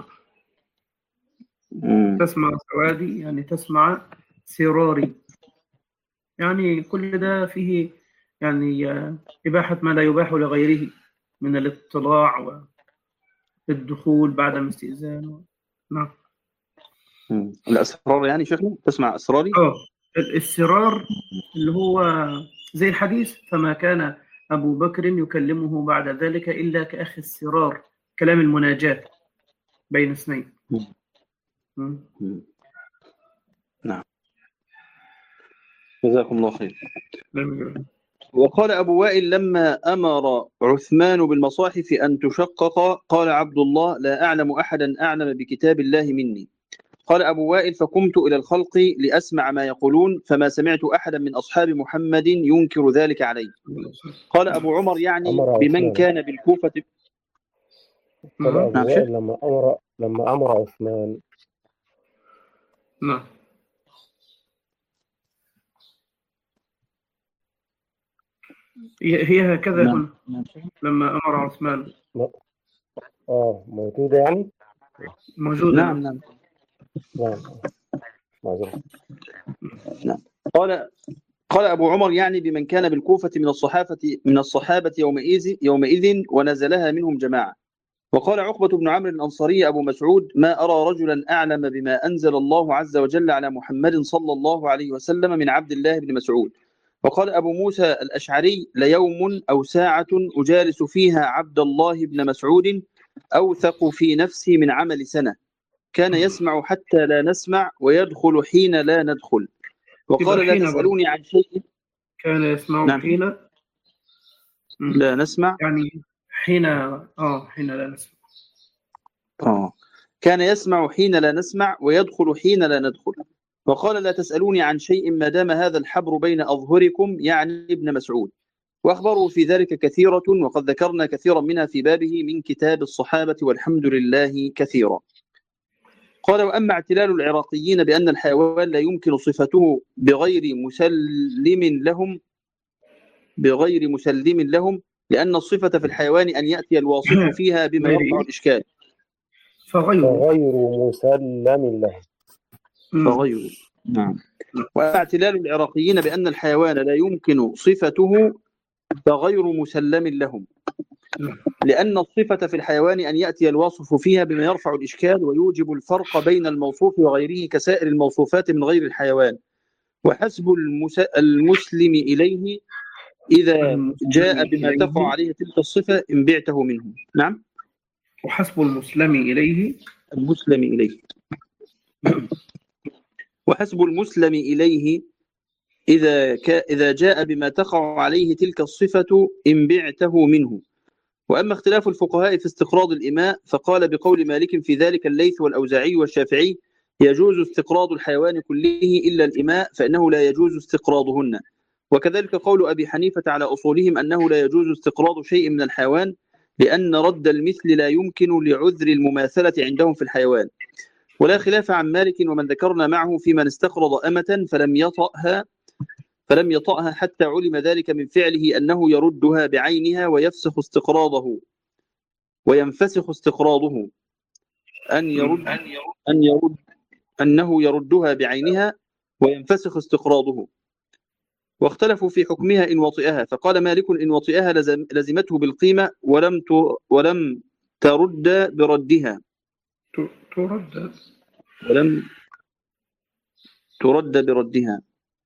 مم. تسمع سوادي يعني تسمع سراري، يعني كل ده فيه يعني إباحة ما لا يباح لغيره من الاطلاع والدخول بعد استئذان. نعم. مم. الأسرار يعني شيخنا تسمع أسراري؟ اه السرار اللي هو زي الحديث: فما كان أبو بكر يكلمه بعد ذلك إلا كأخي السرار، كلام المناجاة بين اثنين. نعم. جزاكم الله خير. وقال أبو وائل لما أمر عثمان بالمصاحف أن تشقق قال عبد الله: لا أعلم أحدا أعلم بكتاب الله مني. قال أبو وائل: فقمت إلى الخلق لأسمع ما يقولون، فما سمعت أحدا من أصحاب محمد ينكر ذلك عليه. قال أبو عمر يعني بمن كان بالكوفة. قال أبو وائل لما أمر لما أمر عثمان. نعم. هي هكذا هنا لما أمر عثمان. آه موجودة يعني؟ موجودة. نعم نعم نعم. نعم. قال قال أبو عمر يعني بمن كان بالكوفة من الصحابة من الصحابة يومئذ يومئذ ونزلها منهم جماعة. وقال عقبة بن عمرو الأنصاري أبو مسعود: ما أرى رجلا أعلم بما أنزل الله عز وجل على محمد صلى الله عليه وسلم من عبد الله بن مسعود. وقال أبو موسى الأشعري: ليوم أو ساعة أجالس فيها عبد الله بن مسعود أوثق في نفسي من عمل سنة، كان يسمع حتى لا نسمع ويدخل حين لا ندخل. وقال: لا تسألوني عن شيء. كان يسمع نعم. حين لا نسمع يعني حين آه حين لا نسمع. آه كان يسمع حين لا نسمع ويدخل حين لا ندخل. وقال: لا تسألوني عن شيء ما دام هذا الحبر بين أظهركم، يعني ابن مسعود. وأخبره في ذلك كثيرة، وقد ذكرنا كثيرا منها في بابه من كتاب الصحابة والحمد لله كثيرا. قال: وأما اعتلال العراقيين بأن الحيوان لا يمكن صفته بغير مسلم لهم بغير مسلم لهم لأن الصفة في الحيوان أن يأتي الواصف فيها بما يرفع الإشكال. فغير مسلم لهم. فغير نعم. وأما اعتلال العراقيين بأن الحيوان لا يمكن صفته فغير مسلم لهم لأن الصفة في الحيوان أن يأتي الواصف فيها بما يرفع الإشكال ويوجب الفرق بين الموصوف وغيره كسائر الموصوفات من غير الحيوان. وحسب المسلم إليه إذا جاء بما تقع عليه تلك الصفة إن بعته منه. نعم. وحسب المسلم إليه المسلم إليه وحسب المسلم إليه إذا ك... إذا جاء بما تقع عليه تلك الصفة إن بعته منه. وأما اختلاف الفقهاء في استقراض الإماء فقال بقول مالك في ذلك الليث والأوزاعي والشافعي: يجوز استقراض الحيوان كله إلا الإماء فإنه لا يجوز استقراضهن. وكذلك قول أبي حنيفة على أصولهم أنه لا يجوز استقراض شيء من الحيوان لأن رد المثل لا يمكن لعذر المماثلة عندهم في الحيوان. ولا خلاف عن مالك ومن ذكرنا معه في من استقرض أمة فلم يطأها فلم يطأها حتى علم ذلك من فعله أنه يردها بعينها ويفسخ استقراضه وينفسخ استقراضه أن يرد أن يرد أنه يردها بعينها وينفسخ استقراضه. واختلفوا في حكمها إن وطئها، فقال مالك إن وطئها لزم لزمته بالقيمة ولم ولم ترد بردها ترد ولم ترد بردها.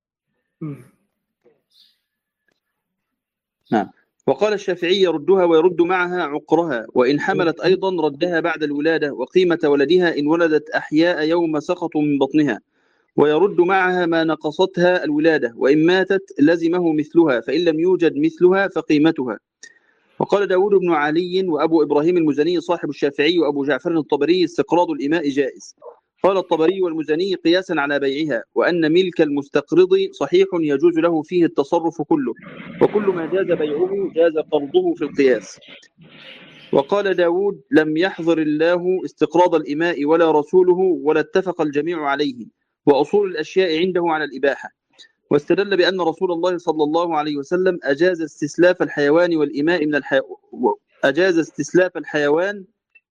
نعم. وقال الشافعي يردها ويرد معها عقرها، وإن حملت أيضا ردها بعد الولادة وقيمة ولدها إن ولدت أحياء يوم سقطوا من بطنها، ويرد معها ما نقصتها الولادة، وإن ماتت لزمه مثلها، فإن لم يوجد مثلها فقيمتها. وقال داود بن علي وأبو إبراهيم المزني صاحب الشافعي وأبو جعفر الطبري استقراض الإماء جائز. قال الطبري والمزني قياسا على بيعها، وأن ملك المستقرض صحيح يجوز له فيه التصرف كله، وكل ما جاز بيعه جاز قرضه في القياس. وقال داود لم يحظر الله استقراض الإماء ولا رسوله ولا اتفق الجميع عليه، وأصول الأشياء عنده على الإباحة. واستدل بأن رسول الله صلى الله عليه وسلم أجاز استسلاف الحيوان والإماء من الحيوان أجاز استسلاف الحيوان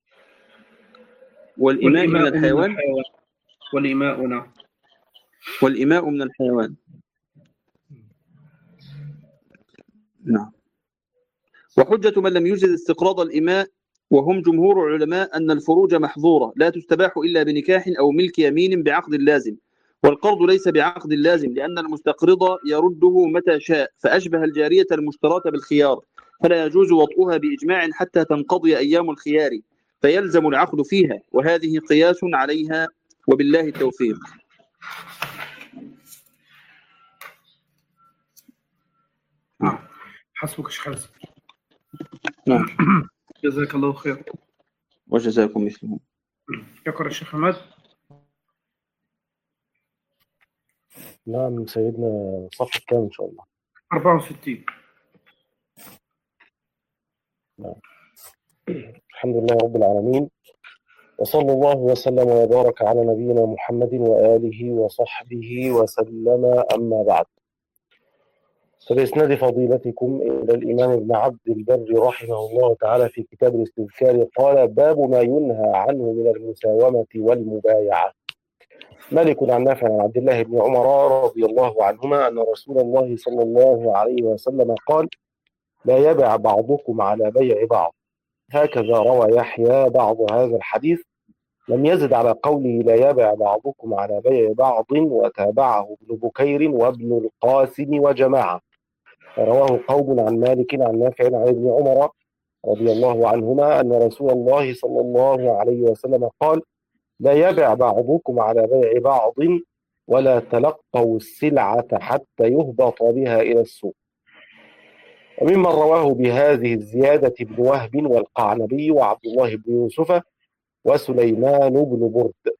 والإماء من الحيوان والإماء نعم والإماء من الحيوان. نعم. وحجة من لم يجز استقراض الإماء وهم جمهور العلماء أن الفروج محظورة لا تستباح إلا بنكاح أو ملك يمين بعقد لازم، والقرض ليس بعقد لازم لأن المستقرض يرده متى شاء، فأشبه الجارية المشتراة بالخيار، فلا يجوز وطئها بإجماع حتى تنقضي أيام الخيار، فيلزم العقد فيها، وهذه قياس عليها، وبالله التوفيق. نعم. حسبك شيخ حسن. نعم. جزاك الله خير. وجزاكم مثله. يقرأ الشيخ حماد. نعم سيدنا، صفحة كام إن شاء الله؟ أربعة وستين. نعم. الحمد لله رب العالمين، وصلى الله وسلم وبارك على نبينا محمد وآله وصحبه وسلم، أما بعد. فبإسناد فضيلتكم إلى الإمام ابن عبد البر رحمه الله تعالى في كتاب الاستذكار قال: باب ما ينهى عنه من المساومة والمبايعة. مالك عن نافع عن عبد الله بن عمر رضي الله عنهما أن رسول الله صلى الله عليه وسلم قال: لا يبع بعضكم على بيع بعض. هكذا روى يحيى بعض هذا الحديث، لم يزد على قوله لا يبع بعضكم على بيع بعض، وتابعه ابن بكير وابن القاسم وجماعة. رواه قوم عن مالك عن نافع عن ابن عمر رضي الله عنهما أن رسول الله صلى الله عليه وسلم قال: لا يبع بعضكم على بيع بعض، ولا تلقوا السلعة حتى يهبط بها إلى السوق. وممن رواه بهذه الزيادة ابن وهب والقعنبي وعبد الله بن يوسف وسليمان بن برد.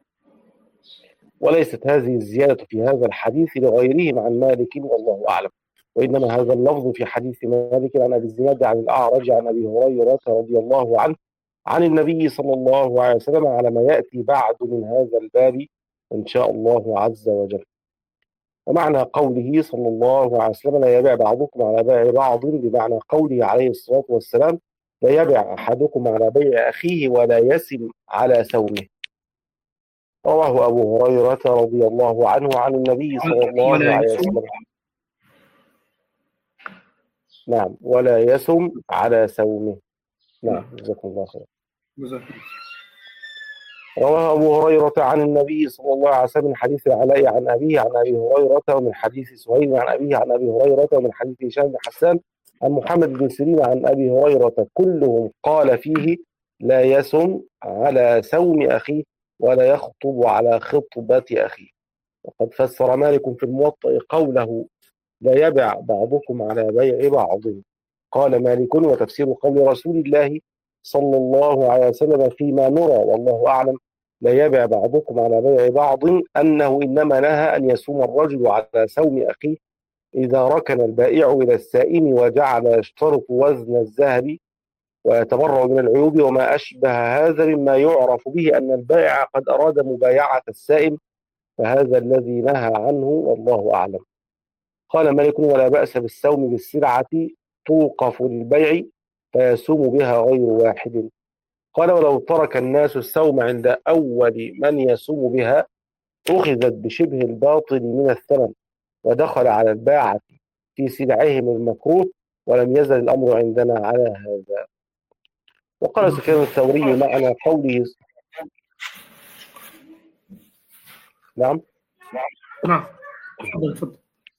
وليست هذه الزيادة في هذا الحديث لغيرهم عن مالك والله أعلم، وإنما هذا اللفظ في حديث مالك عن أبي الزناد عن الأعرج عن أبي هريرة رضي الله عنه عن النبي صلى الله عليه وسلم على ما يأتي بعد من هذا الباب إن شاء الله عز وجل. ومعنى قوله صلى الله عليه وسلم لا يبيع بعضكم على بيع بعض بمعنى قوله عليه الصلاة والسلام: لا يبيع أحدكم على بيع أخيه ولا يسم على سومه. رواه أبو هريرة رضي الله عنه عن النبي صلى الله عليه وسلم. نعم، ولا يسم على سومه. نعم، جزاكم الله خير. رواه أبو هريرة عن النبي صلى الله عليه وسلم من حديث العلاء عن أبيه عن أبي هريرة، ومن حديث سهيل عن أبيه عن أبي هريرة، ومن حديث هشام بن حسان عن محمد بن سيرين عن أبي هريرة، كلهم قال فيه: لا يسم على سوم أخيه ولا يخطب على خطبة أخيه. وقد فسر مالك في الموطأ قوله: لا يبع بعضكم على بيع بعض. قال مالك: وتفسير قول رسول الله صلى الله عليه وسلم فيما نرى والله أعلم لا يبع بعضكم على بيع بعض أنه إنما نهى أن يسوم الرجل على سوم أخيه إذا ركن البائع إلى السائم وجعل يشترط وزن الذهب ويتبرأ من العيوب وما أشبه هذا مما يعرف به أن البائع قد أراد مبايعة السائم، فهذا الذي نهى عنه والله أعلم. قال مالك: ولا بأس بالسوم بالسلعة توقف للبيع فيسوم بها غير واحد. قال: ولو ترك الناس السوم عند أول من يسوم بها أخذت بشبه الباطل من الثمن ودخل على الباعة في سلعهم المكروه، ولم يزل الأمر عندنا على هذا. وقال سفيان الثوري معنى قوله نعم نعم تفضل تفضل.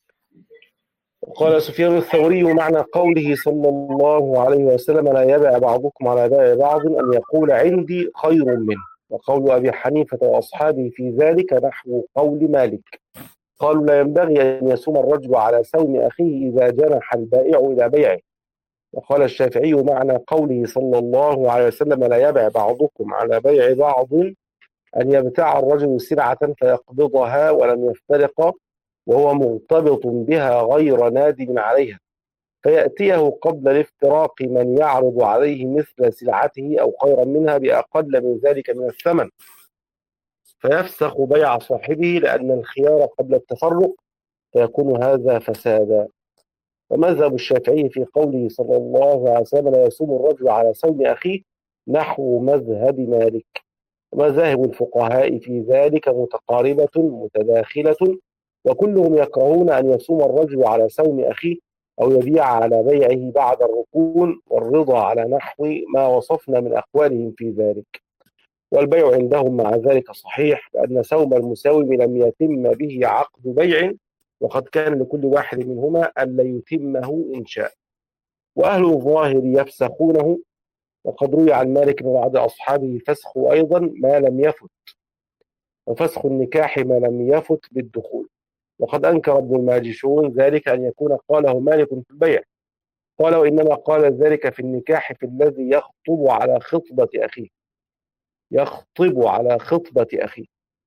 قال سفيان الثوري معنى قوله صلى الله عليه وسلم: لا يبع بعضكم على بيع بعض، أن يقول عندي خير منه. وقول أبي حنيفة وأصحابه في ذلك نحو قول مالك. قالوا: لا ينبغي أن يسوم الرجل على سوم أخيه إذا جنح البائع إلى بيعه. وقال الشافعي معنى قوله صلى الله عليه وسلم: لا يبع بعضكم على بيع بعض، أن يبتاع الرجل سلعة فيقبضها ولم يفترق وهو مرتبط بها غير نادم عليها، فيأتيه قبل الافتراق من يعرض عليه مثل سلعته أو خيرا منها بأقل من ذلك من الثمن، فيفسخ بيع صاحبه لأن الخيار قبل التفرق، فيكون هذا فسادا. ومذهب الشافعي في قوله صلى الله عليه وسلم: لا يصوم الرجل على صوم أخيه نحو مذهب مالك. ومذاهب الفقهاء في ذلك متقاربة متداخلة، وكلهم يكرهون أن يصوم الرجل على صوم أخيه أو يبيع على بيعه بعد الركون والرضا على نحو ما وصفنا من أقوالهم في ذلك. والبيع عندهم مع ذلك صحيح، لأن صوم المساوم لم يتم به عقد بيع، وقد كان لكل واحد منهما ألا يتمه إن شاء. وأهل الظاهر يفسخونه، وقد روي عن مالك وبعض أصحابه فسخ أيضا ما لم يفت، وفسخ النكاح ما لم يفت بالدخول. وقد أنكر ابن الماجشون ذلك أن يكون قاله مالك في البيع، قال: وإنما قال ذلك في النكاح في الذي يخطب على خطبة أخيه يخطب على خطبة أخيه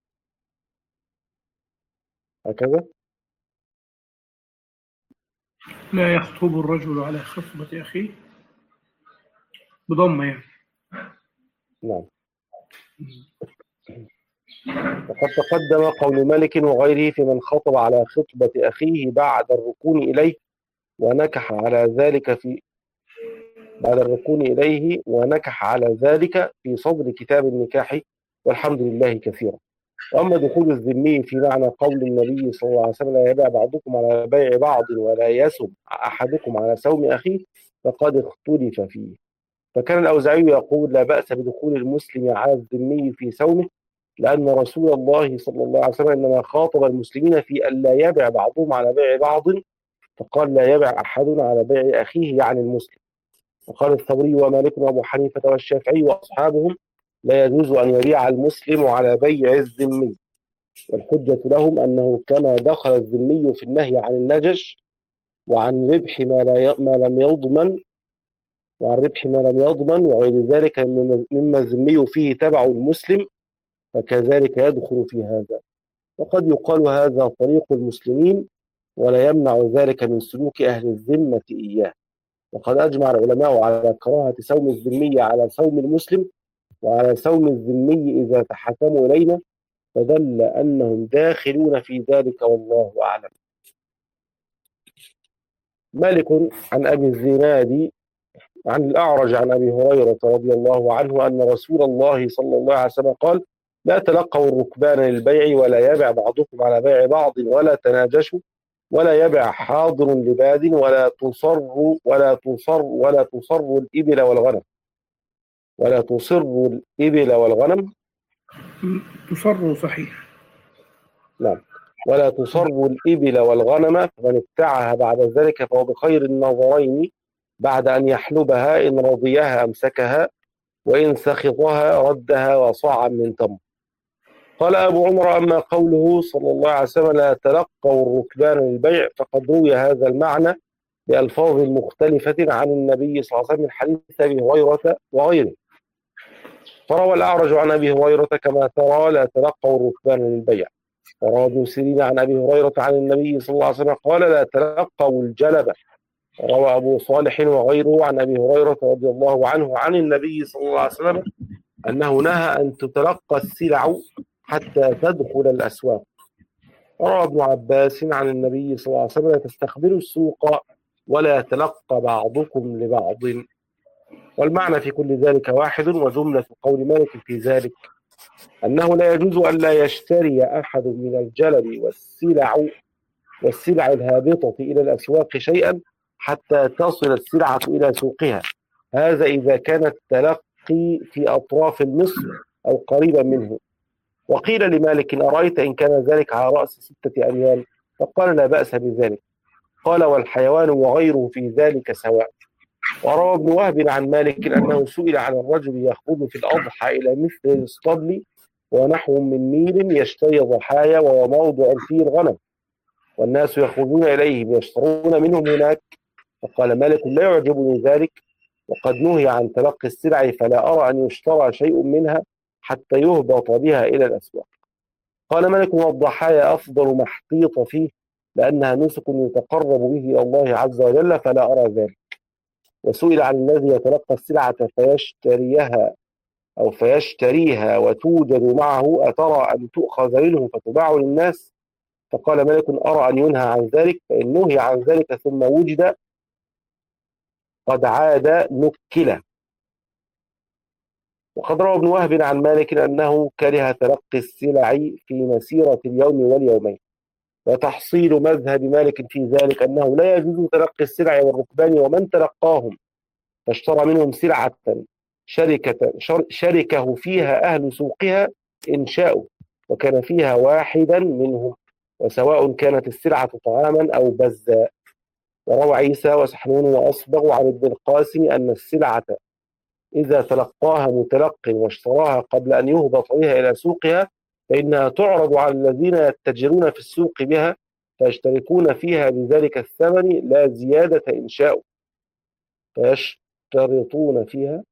هكذا. لا يخطب الرجل على خطبة أخيه بضمة يعني. نعم. وقد تقدم قول مالك وغيره في من خطب على خطبة أخيه بعد الركون إليه ونكح على ذلك في بعد الركون إليه ونكح على ذلك في صدر كتاب النكاح، والحمد لله كثيرا. وأما دخول الذمي في معنى قول النبي صلى الله عليه وسلم: لا يبيع بعضكم على بيع بعض ولا يسم أحدكم على سوم أخيه، فقد اختلف فيه. فكان الأوزاعي يقول: لا بأس بدخول المسلم على الذمي في سومه، لأن رسول الله صلى الله عليه وسلم إنما خاطب المسلمين في أن لا يبيع بعضهم على بيع بعض، فقال: لا يبيع أحدنا على بيع أخيه يعني المسلم. وقال الثوري ومالك وأبو حنيفة والشافعي وأصحابهم: لا يجوز أن يبيع المسلم على بيع الذمي، والحجة لهم أنه كما دخل الذمي في النهي عن النجش وعن ربح ما, لا ما لم يضمن وعن ربح ما لم يضمن وغير ذلك مما الذمي فيه تبع المسلم، فكذلك يدخل في هذا. وقد يقال هذا طريق المسلمين، ولا يمنع ذلك من سلوك أهل الذمة إياه. وقد أجمع العلماء على كراهة صوم الذمي على صوم المسلم، وعلى صوم الذمي إذا تحكموا إلينا، فدل أنهم داخلون في ذلك والله أعلم. مالك عن أبي الزناد عن الأعرج عن أبي هريرة رضي الله عنه أن رسول الله صلى الله عليه وسلم قال: لا تلقوا الركبان للبيع، ولا يبع بعضكم على بيع بعض، ولا تناجشوا، ولا يبع حاضر لباد، ولا تصر ولا تصر ولا تصر الإبل والغنم ولا تصر الإبل والغنم تصر صحيح. نعم. ولا تصر الإبل والغنم، فمن ابتاعها بعد ذلك فهو بخير النظرين بعد أن يحلبها، إن رضيها أمسكها، وإن سخطها ردها وصاعا من تمر. قال أبو عمر: أما قوله صلى الله عليه وسلم: لا تلقوا الركبان للبيع، فقد روي هذا المعنى بألفاظ مختلفة عن النبي صلى الله عليه وسلم من حديث أبي هريرة وغيره. فروى الأعرج عن أبي هريرة كما ترى: لا تلقوا الركبان للبيع. وروى ابن سيرين عن أبي هريرة عن النبي صلى الله عليه وسلم قال لا تلقوا الجلب. روى أبو صالح وغيره عن أبي هريرة رضي الله عنه عن النبي صلى الله عليه وسلم أنه نهى أن تتلقى السلع حتى تدخل الأسواق. وروى ابن عباس عن النبي صلى الله عليه وسلم لا تستقبلوا السوق ولا يتلقى بعضكم لبعض. والمعنى في كل ذلك واحد، وجملة قول مالك في ذلك أنه لا يجوز أن لا يشتري أحد من الجلب والسلع والسلع الهابطة إلى الأسواق شيئا حتى تصل السلعة إلى سوقها، هذا إذا كان التلقي في أطراف المصر أو قريبا منه. وقيل لمالك أرأيت إن كان ذلك على رأس ستة أميال؟ فقال لا بأس بذلك. قال والحيوان وغيره في ذلك سواء. وروى ابن وهب عن مالك أنه سئل عن الرجل يخوض في الأضحى إلى مثل الاسطبل ونحو من ميل يشتري ضحايا وهو موضع فيه الغنم، والناس يخرجون إليه ويشترون منهم هناك. فقال مالك لا يعجبني ذلك، وقد نهي عن تلقي السلع، فلا أرى أن يشترى شيء منها حتى يهبط بها إلى الأسواق. قال مالك والضحايا أفضل ما احتيط فيه لأنها نسك يتقرب به إلى الله عز وجل، فلا أرى ذلك. وسئل عن الذي يتلقى السلعة فيشتريها أو فيشتريها وتوجد معه أترى أن تؤخذ منه فتباع للناس؟ فقال مالك أرى أن ينهى عن ذلك، فإن نهي عن ذلك ثم وجد قد عاد نكلة. وقد روى ابن وهب عن مالك أنه كره تلقي السلع في مسيرة اليوم واليومين. وتحصيل مذهب مالك في ذلك أنه لا يجوز تلقي السلع والركبان ومن تلقاهم فاشترى منهم سلعة شركة شركه فيها أهل سوقها إن شاءوا وكان فيها واحدا منهم، وسواء كانت السلعة طعاما أو بزا. وروى عيسى وسحنون وأصبغ عن ابن القاسم أن السلعة إذا تلقاها متلق واشتراها قبل أن يهبط بها إلى سوقها فإنها تعرض على الذين يتجرون في السوق بها فيشتركون فيها بذلك الثمن لا زيادة إن شاءوا. فيشترطون فيها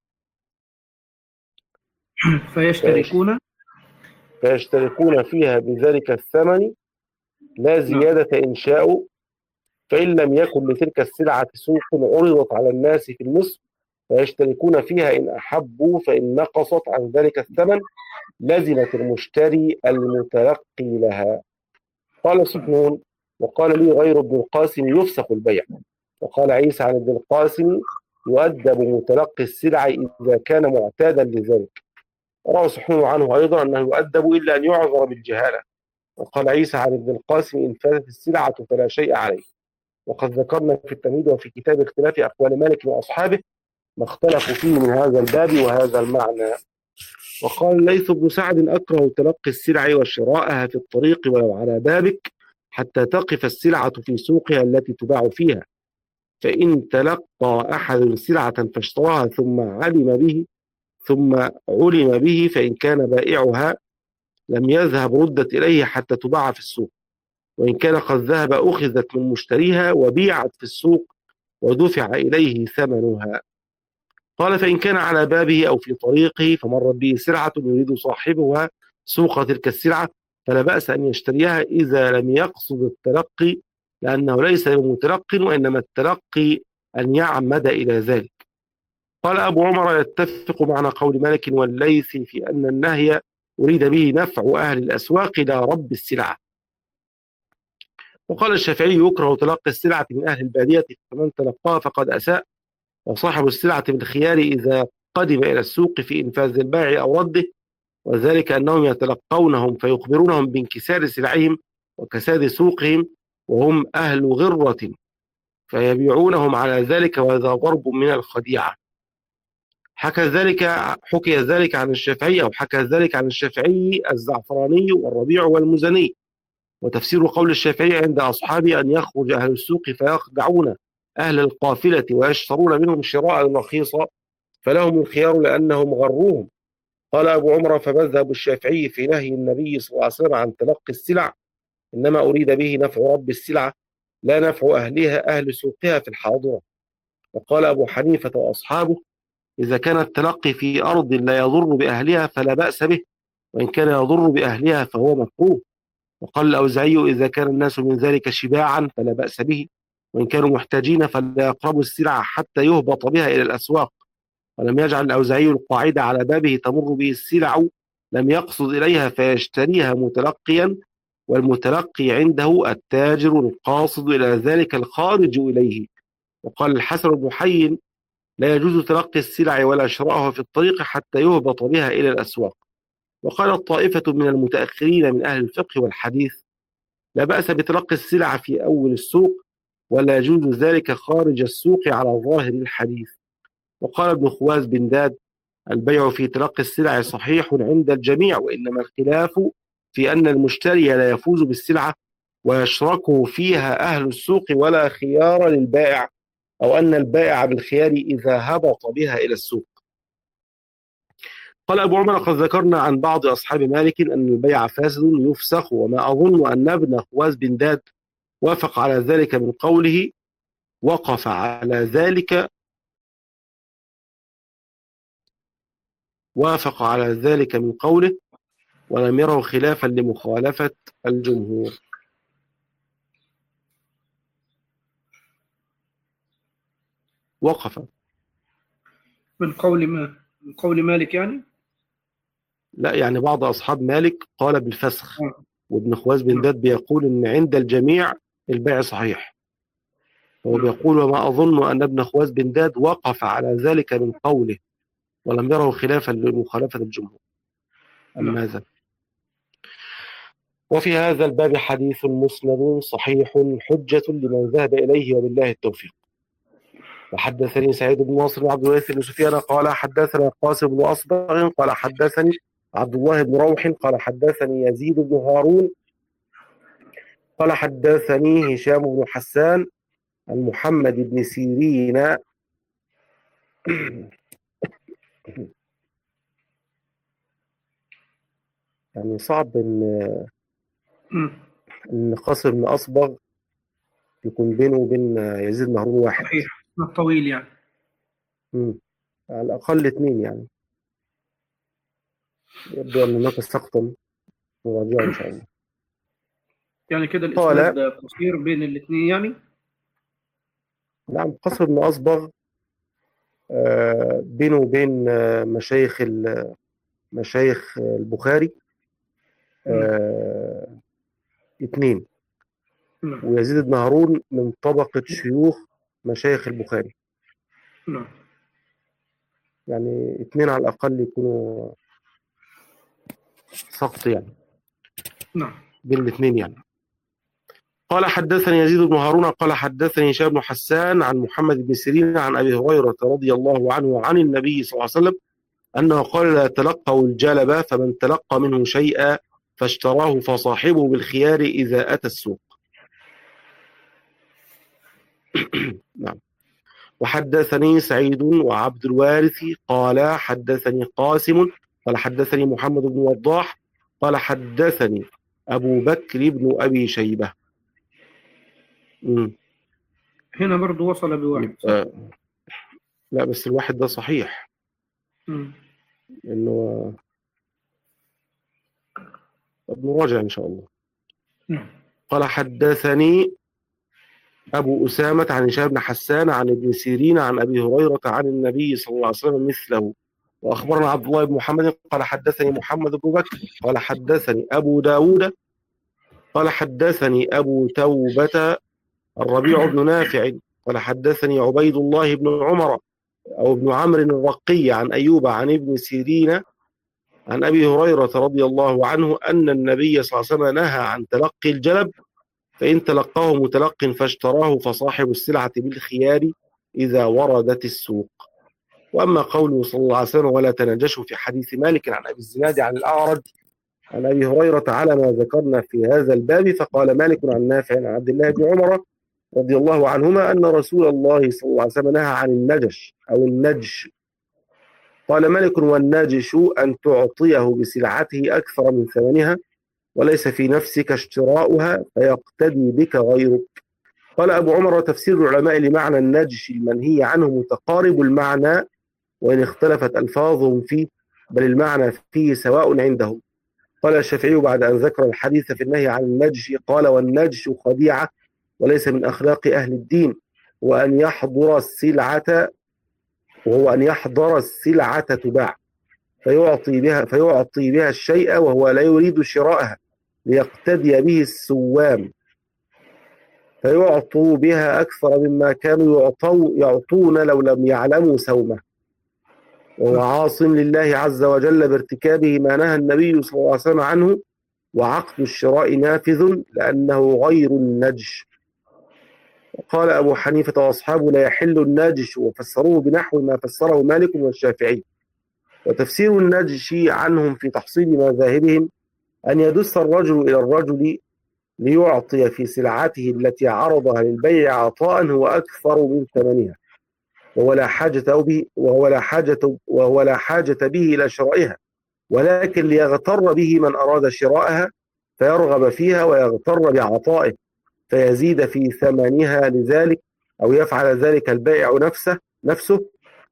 فيشتركون فيشتركون فيها بذلك الثمن لا زيادة إن شاءوا. فإن لم يكن لتلك السلعة سوق عرضت على الناس في المصر فيشتركون فيها إن أحبوا، فإن نقصت عن ذلك الثمن لزمت المشتري المتلقي لها. قال سحنون وقال لي غير ابن القاسم يفسخ البيع. وقال عيسى عن ابن القاسم يؤدب متلقي السلع إذا كان معتادا لذلك. وروى سحنون عنه أيضا أنه يؤدب إلا أن يعذر بالجهالة. وقال عيسى عن ابن القاسم إن فاتت السلعة فلا شيء عليه. وقد ذكرنا في التمهيد وفي كتاب اختلاف أقوال مالك وأصحابه ما اختلفوا فيه من هذا الباب وهذا المعنى. وقال ليث بن سعد أكره تلقي السلع وشراءها في الطريق ولو على بابك حتى تقف السلعة في سوقها التي تباع فيها، فإن تلقى أحد سلعة فاشتراها ثم علم به ثم علم به فإن كان بائعها لم يذهب ردت إليه حتى تباع في السوق، وإن كان قد ذهب أخذت من مشتريها وبيعت في السوق ودفع إليه ثمنها. قال فإن كان على بابه أو في طريقه فمرت به سلعة يريد صاحبها سوق تلك السلعة فلا بأس أن يشتريها إذا لم يقصد التلقي، لأنه ليس بمتلق وإنما التلقي أن يعمد إلى ذلك. قال أبو عمر يتفق معنى قول مالك والليث في أن النهي أريد به نفع أهل الأسواق لا رب السلعة. وقال الشافعي يكره تلقي السلعة من أهل البادية فمن تلقاها فقد أساء، وصاحب السلعة بالخيار إذا قدم إلى السوق في إنفاذ البائع أو رده، وذلك أنهم يتلقونهم فيخبرونهم بانكسار سلعهم وكساد سوقهم وهم أهل غرة فيبيعونهم على ذلك، وهذا ضرب من الخديعة. حكى ذلك حكي ذلك عن الشافعي أو حكى ذلك عن الشافعي الزعفراني والربيع والمزني. وتفسير قول الشافعي عند أصحابه أن يخرج أهل السوق فيخدعون أهل القافلة ويشترون منهم شراء رخيصا فلهم الخيار لأنهم غروهم. قال أبو عمر فمذهب الشافعي في نهي النبي صلى الله عليه وسلم عن تلقي السلع إنما أريد به نفع رب السلعة لا نفع أهلها أهل سوقها في الحاضرة. وقال أبو حنيفة وأصحابه إذا كان التلقي في أرض لا يضر بأهلها فلا بأس به، وإن كان يضر بأهلها فهو مكروه. وقال الأوزاعي إذا كان الناس من ذلك شباعا فلا بأس به، وإن كانوا محتاجين فلا يقربوا السلعة حتى يهبط بها إلى الأسواق. ولم يجعل الأوزاعي القاعدة على بابه تمر به السلع لم يقصد إليها فيشتريها متلقيا، والمتلقي عنده التاجر القاصد إلى ذلك الخارج إليه. وقال الحسن بن حي لا يجوز تلقي السلع ولا شراءها في الطريق حتى يهبط بها إلى الأسواق. وقالت طائفة من المتأخرين من أهل الفقه والحديث لا بأس بتلقي السلع في أول السوق، ولا يجوز ذلك خارج السوق على ظاهر الحديث. وقال ابن خواز بن داد البيع في تلقي السلع صحيح عند الجميع، وإنما الخلاف في أن المشتري لا يفوز بالسلعة ويشركه فيها أهل السوق ولا خيار للبائع، أو أن البائع بالخيار إذا هبط بها إلى السوق. قال أبو عمر قد ذكرنا عن بعض أصحاب مالك أن البيع فاسد يفسخ، وما أظن أن ابن خواز بن داد وافق على ذلك من قوله وقف على ذلك وافق على ذلك من قوله ولم يره خلافا لمخالفة الجمهور. وقف من قول ما من قول مالك يعني؟ لا، يعني بعض أصحاب مالك قال بالفسخ، آه. وابن خواز بن داد بيقول إن عند الجميع البيع صحيح. هو بيقول وما أظن أن ابن خواز بن داد وقف على ذلك من قوله ولم يره خلافا لمخالفة الجمهور. أما هذا وفي هذا الباب حديث مسند صحيح حجة لمن ذهب إليه وبالله التوفيق. وحدثني سعيد بن ناصر وعبد الوارث بن سفيان قال حدثنا قاسم بن أصبغ قال حدثني عبد الله بن روح قال حدثني يزيد بن هارون قال حدثني هشام بن حسان عن محمد بن سيرين يعني صعب ان ان قاسم بن أصبغ يكون بينه وبين يزيد بن هارون واحد. صحيح، طويل يعني. امم على الأقل اثنين يعني. يبدو أن هناك سقطا نراجعه إن شاء الله. يعني كده الإسناد قصير بين الاثنين يعني. نعم، قاسم بن أصبغ بينه وبين مشايخ مشايخ البخاري اثنين، ويزيد بن هارون من طبقة شيوخ مشايخ البخاري. نعم. يعني اثنين على الأقل يكونوا سقط يعني. نعم. بين الاثنين يعني. قال حدثني يزيد بن هارون قال حدثني هشام بن حسان عن محمد بن سيرين عن أبي هريرة رضي الله عنه عن النبي صلى الله عليه وسلم أنه قال لا تلقوا الجلب فمن تلقى منه شيئا فاشتراه فصاحبه بالخيار إذا أتى السوق. نعم. وحدثني سعيد وعبد الوارث قال حدثني قاسم قال حدثني محمد بن وضاح قال حدثني أبو بكر بن أبي شيبة. مم. هنا برضو وصل بواحد. آه. لا بس الواحد ده صحيح. مم. إنه نراجع إن شاء الله. مم. قال حدثني أبو أسامة عن هشام بن حسان عن ابن سيرين عن أبي هريرة عن النبي صلى الله عليه وسلم مثله. وأخبرنا عبد الله بن محمد قال حدثني محمد بن بكر قال حدثني أبو داود قال حدثني أبو توبة الربيع بن نافع قال حدثني عبيد الله بن عمر أو ابن عمرو الرقي عن أيوب عن ابن سيرين عن أبي هريرة رضي الله عنه أن النبي صلى الله عليه وسلم نهى عن تلقي الجلب، فإن تلقاه متلق فاشتراه فصاحب السلعة بالخيار إذا وردت السوق. وأما قوله صلى الله عليه وسلم ولا تناجشوا في حديث مالك عن أبي الزناد عن الأعرج عن أبي هريرة على ما ذكرنا في هذا الباب، فقال مالك عن نافع عن عبد الله بن عمر رضي الله عنهما أن رسول الله صلى الله عليه وسلم نهى عن النجش أو النجش. قال مالك والنجش أن تعطيه بسلعته أكثر من ثمنها وليس في نفسك اشتراؤها فيقتدي بك غيرك. قال أبو عمر تفسير العلماء لمعنى النجش المنهي عنه متقارب المعنى وإن اختلفت ألفاظهم فيه، بل المعنى فيه سواء عندهم. قال الشافعي بعد أن ذكر الحديث في النهي عن النجش قال: والنجش خديعة وليس من أخلاق أهل الدين، وأن يحضر السلعة وهو أن يحضر السلعة تباع فيعطي بها فيعطي بها الشيء وهو لا يريد شراءها ليقتدي به السوام فيعطوا بها أكثر مما كانوا يعطوا يعطون لو لم يعلموا سومه، وهو عاص لله عز وجل بارتكابه ما نهى النبي صلى الله عليه وسلم عنه، وعقد الشراء نافذ لأنه غير النجش. قال أبو حنيفة وأصحابه: لا يحل النجش، وفسروه بنحو ما فسره مالك والشافعي. وتفسير النجش عنهم في تحصيل مذاهبهم أن يدس الرجل إلى الرجل ليعطي في سلعته التي عرضها للبيع عطاء هو أكثر من ثمنها، وهو لا حاجة به وهو لا حاجة وهو لا حاجة به إلى شرائها، ولكن ليغتر به من أراد شراءها فيرغب فيها ويغتر بعطائه فيزيد في ثمنها لذلك، أو يفعل ذلك البائع نفسه نفسه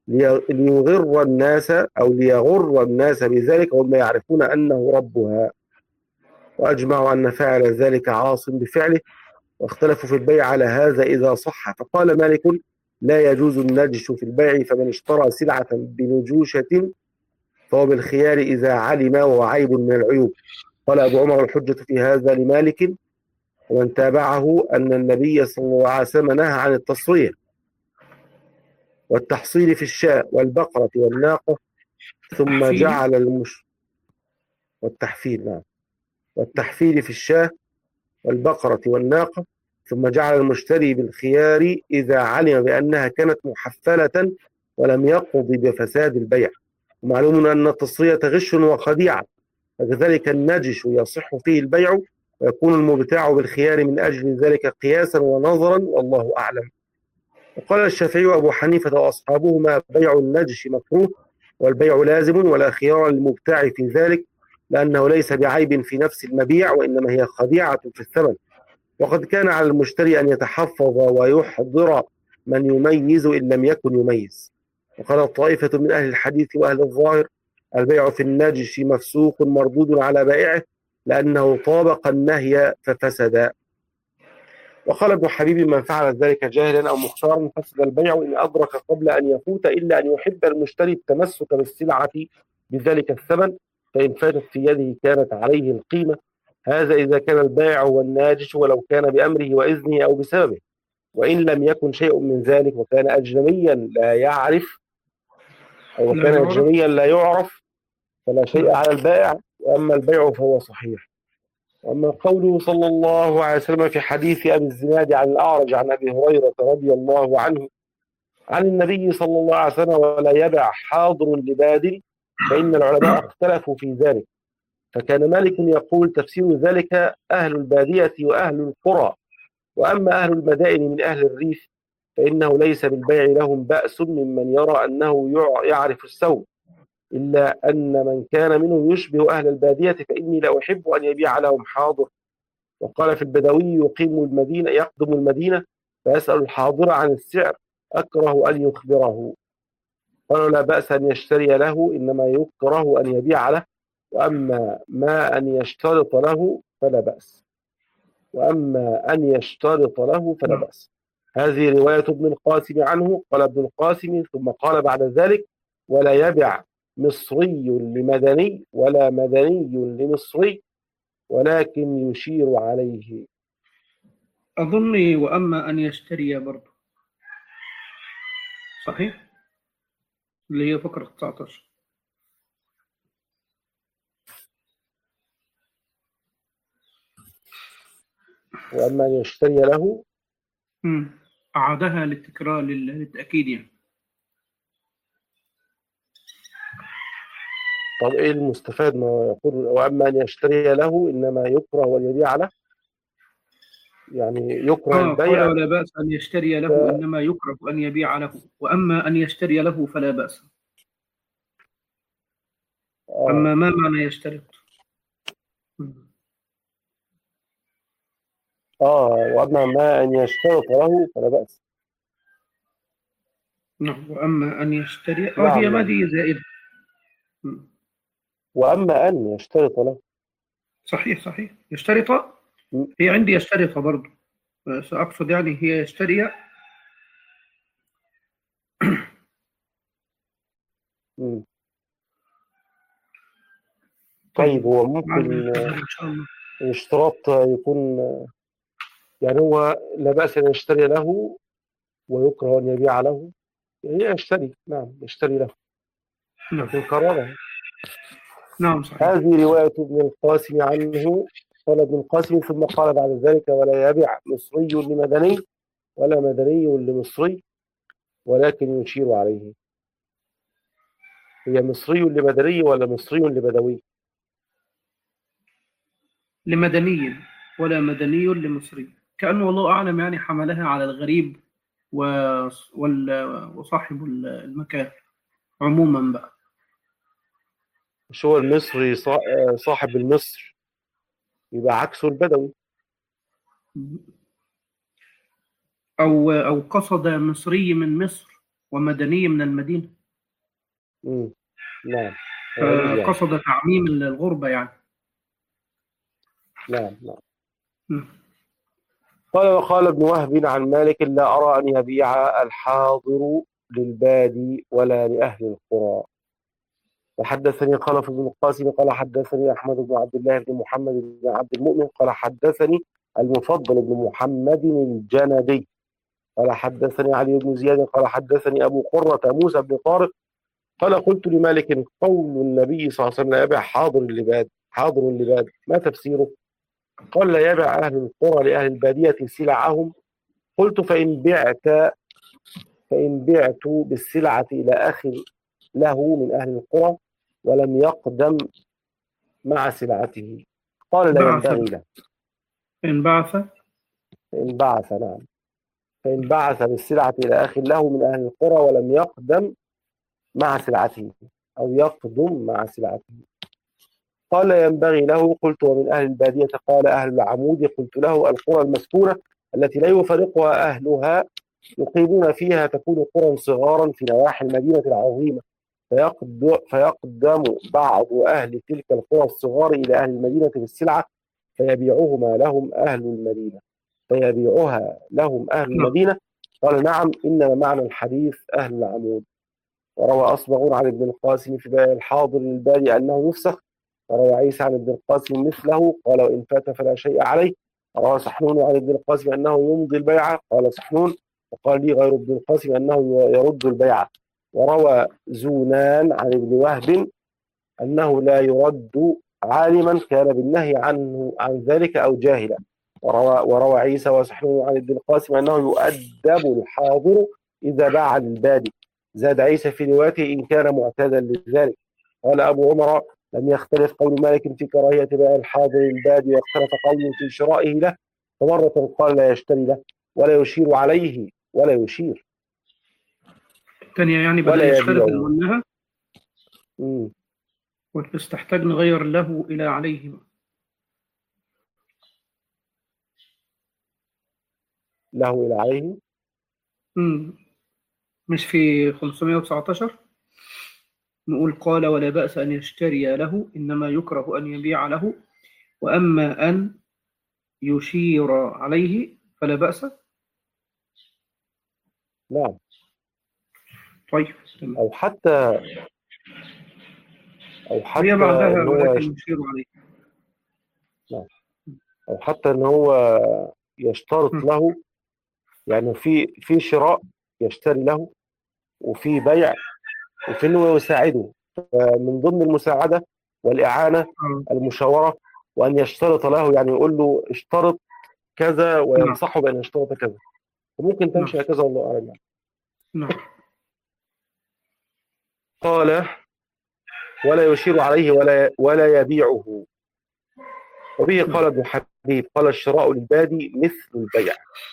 ليغر الناس أو ليغر الناس بذلك وهم يعرفون أنه ربها. وأجمعوا أن فاعل ذلك عاص بفعله، واختلفوا في البيع على هذا إذا صح. فقال مالك: لا يجوز النجش في البيع، فمن اشترى سلعة بنجوشة فهو بالخيار إذا علم وهو عيب من العيوب. قال أبو عمر: الحجة في هذا لمالك ومن تابعه أن النبي صلى الله عليه وسلم نهى عن التصرية والتحصيل في الشاء والبقرة والناقة، ثم تحفيل. جعل المش والتحفيل نعم والتحفيل في الشاة والبقرة والناقة، ثم جعل المشتري بالخيار إذا علم بأنها كانت محفلة ولم يقضي بفساد البيع. ومعلوم أن التصرية غش وخديعة، فكذلك النجش يصح فيه البيع ويكون المبتاع بالخيار من أجل ذلك قياسا ونظرا، والله أعلم. وقال الشافعي وأبو حنيفة وأصحابهما: بيع النجش مكروه والبيع لازم، ولا خيار للمبتاع في ذلك، لأنه ليس بعيب في نفس المبيع وإنما هي خديعة في الثمن. وقد كان على المشتري أن يتحفظ ويحضر من يميز إن لم يكن يميز. وقال طائفة من أهل الحديث وأهل الظاهر: البيع في النجش مفسوق مردود على بائعه لأنه طابق النهي ففسد. وقال ابن حبيب: من فعل ذلك جاهلا أو مختارا فسد البيع إن أدرك قبل أن يفوت، إلا أن يحب المشتري التمسك بالسلعة بذلك الثمن، فإن فاتت في يده كانت عليه القيمة. هذا إذا كان البائع هو الناجش ولو كان بأمره وإذنه أو بسببه. وإن لم يكن شيء من ذلك وكان أجنبيا لا يعرف أو لا كان يعرف. أجنبيا لا يعرف فلا شيء على البائع، وأما البيع فهو صحيح. وأما قوله صلى الله عليه وسلم في حديث أبي الزناد عن الأعرج عن أبي هريرة رضي الله عنه عن النبي صلى الله عليه وسلم: ولا يبع حاضر لباد، فإن العلماء اختلفوا في ذلك. فكان مالك يقول: تفسير ذلك أهل البادية وأهل القرى، وأما أهل المدائن من أهل الريف فإنه ليس بالبيع لهم بأس ممن يرى أنه يعرف السوم، إلا أن من كان منهم يشبه أهل البادية فإني لا أحب أن يبيع لهم حاضر. وقال في البدوي: يقيم المدينة يقدم المدينة فيسأل الحاضر عن السعر، أكره أن يخبره. قالوا: لا بأس أن يشتري له، إنما يكره أن يبيع له، وأما ما أن يشترط له فلا بأس وأما أن يشترط له فلا بأس. هذه رواية ابن القاسم عنه. قال ابن القاسم: ثم قال بعد ذلك: ولا يبع مصري لمدني ولا مدني لمصري، ولكن يشير عليه. أظني وأما أن يشتري برضه صحيح، اللي هي فقرة تسعة عشر. وأما أن يشتري له مم. أعادها للتكرار للتأكيد يعني. طب إيه المستفاد ما يقول وأما أن يشتري له إنما يكره أن يبيع له، يعني يكره آه البيع. قال: ولا بأس أن يشتري له ف... إنما يكره أن يبيع له، وأما أن يشتري له فلا بأس. آه. أما ما معنى يشترط؟ آه وأما ما أن يشترط له فلا بأس. نعم. وأما أن يشتري آه نعم. هي ما دي زائدة. وأما أن يشترط له صحيح صحيح يشترط. هي عندي يشترط برضه، بس أقصد يعني هي يشتري. مم. طيب طيب هو معنا ممكن إن شاء الله. الاشتراط يكون يعني هو لا بأس أن يشتري له ويكره أن يبيع له، يعني يشتري، نعم يشتري له نعم لكن كرره. نعم صحيح. هذه رواية ابن القاسم عنه. قال ابن القاسم ثم قال بعد ذلك: ولا يبيع مصري لمدني ولا مدني لمصري ولكن يشير عليه. هي مصري لمدني ولا مصري لبدوي؟ لمدني ولا مدني لمصري، كأنه والله أعلم يعني حملها على الغريب و... وال... وصاحب المكان عموما بقى. مش هو المصري صا- صاحب المصر يبقى عكسه البدوي. أو أو قصد مصري من مصر ومدني من المدينة، مم. نعم غريب يعني. فقصد تعميم الغربة يعني. نعم نعم. م. قال وقال ابن وهب عن مالك: لا أرى أن يبيع الحاضر للبادي ولا لأهل القرى. وحدثني خلف بن القاسم قال حدثني أحمد بن عبد الله بن محمد بن عبد المؤمن قال حدثني المفضل بن محمد الجندي قال حدثني علي بن زياد قال حدثني أبو قرة موسى بن طارق قال قلت لمالك: قول النبي صلى الله عليه وسلم لا يبيع حاضر اللباد حاضر اللباد ما تفسيره؟ قال: لا يبيع أهل القرى لأهل البادية سلعهم. قلت: فإن بعت فإن بعت بالسلعة إلى أخ له من أهل القرى ولم يقدم مع سلعته. قال: لا بعث ينبغي له. إن بعث فإن بعث نعم فإن بعث بالسلعة إلى أخ له من أهل القرى ولم يقدم مع سلعته أو يقدم مع سلعته. قال: ينبغي له. قلت: ومن أهل البادية؟ قال: أهل العمود. قلت له: القرى المسكونة التي لا يفارقها أهلها يقيمون فيها، تكون قرى صغارا في نواحي المدينة العظيمة، فيقدم, فيقدم بعض أهل تلك القرى الصغار إلى أهل المدينة بالسلعة فيبيعهما لهم أهل المدينة فيبيعها لهم أهل نعم. المدينة. قال: نعم، إنما معنى الحديث أهل العمود. وروى أصبغ عن ابن القاسم في بيع الحاضر للبادي أنه يفسخ. وروى عيسى عن ابن القاسم مثله قال: وإن فات فلا شيء عليه. وروى سحنون عن ابن القاسم أنه يمضي البيعة قال سحنون، وقال لي غير ابن القاسم أنه يرد البيعة. وروى زونان عن ابن وهب أنه لا يرد عالما كان بالنهي عنه عن ذلك أو جاهلا. وروى, وروى عيسى وسحنون عن ابن القاسم أنه يؤدب الحاضر إذا باع للبادي. زاد عيسى في روايته: إن كان معتادا لذلك. قال أبو عمر: لم يختلف قول مالك في كراهية بيع الحاضر للبادي، واختلف قول في شرائه له. فمرة قال: لا يشتري له ولا يشير عليه ولا يشير الثانية يعني بدل ولا يشترط اللي يبيعه. قلناها، مم. بس تحتاج نغير له إلى عليه. له إلى عليه. مم. مش في خمسمائة وتسعة عشر نقول قال: ولا بأس أن يشتري له، إنما يكره أن يبيع له، وأما أن يشير عليه فلا بأس. نعم. طيب تمام. أو حتى أو وهي حتى بعدها إن هو ولكن يشت... يشير عليه. نعم. أو حتى إن هو يشترط مم. له، يعني في في شراء يشتري له، وفي بيع، وفي إنه يساعده. من ضمن المساعدة والإعانة آه. المشاورة، وأن يشترط له، يعني يقول له اشترط كذا نعم وينصحه بأن يشترط كذا. وممكن نعم تمشي هكذا، والله أعلم. نعم. قال: ولا يشير عليه ولا ولا يبيعه. وبه قال ابن حبيب قال: الشراء للبادي مثل البيع.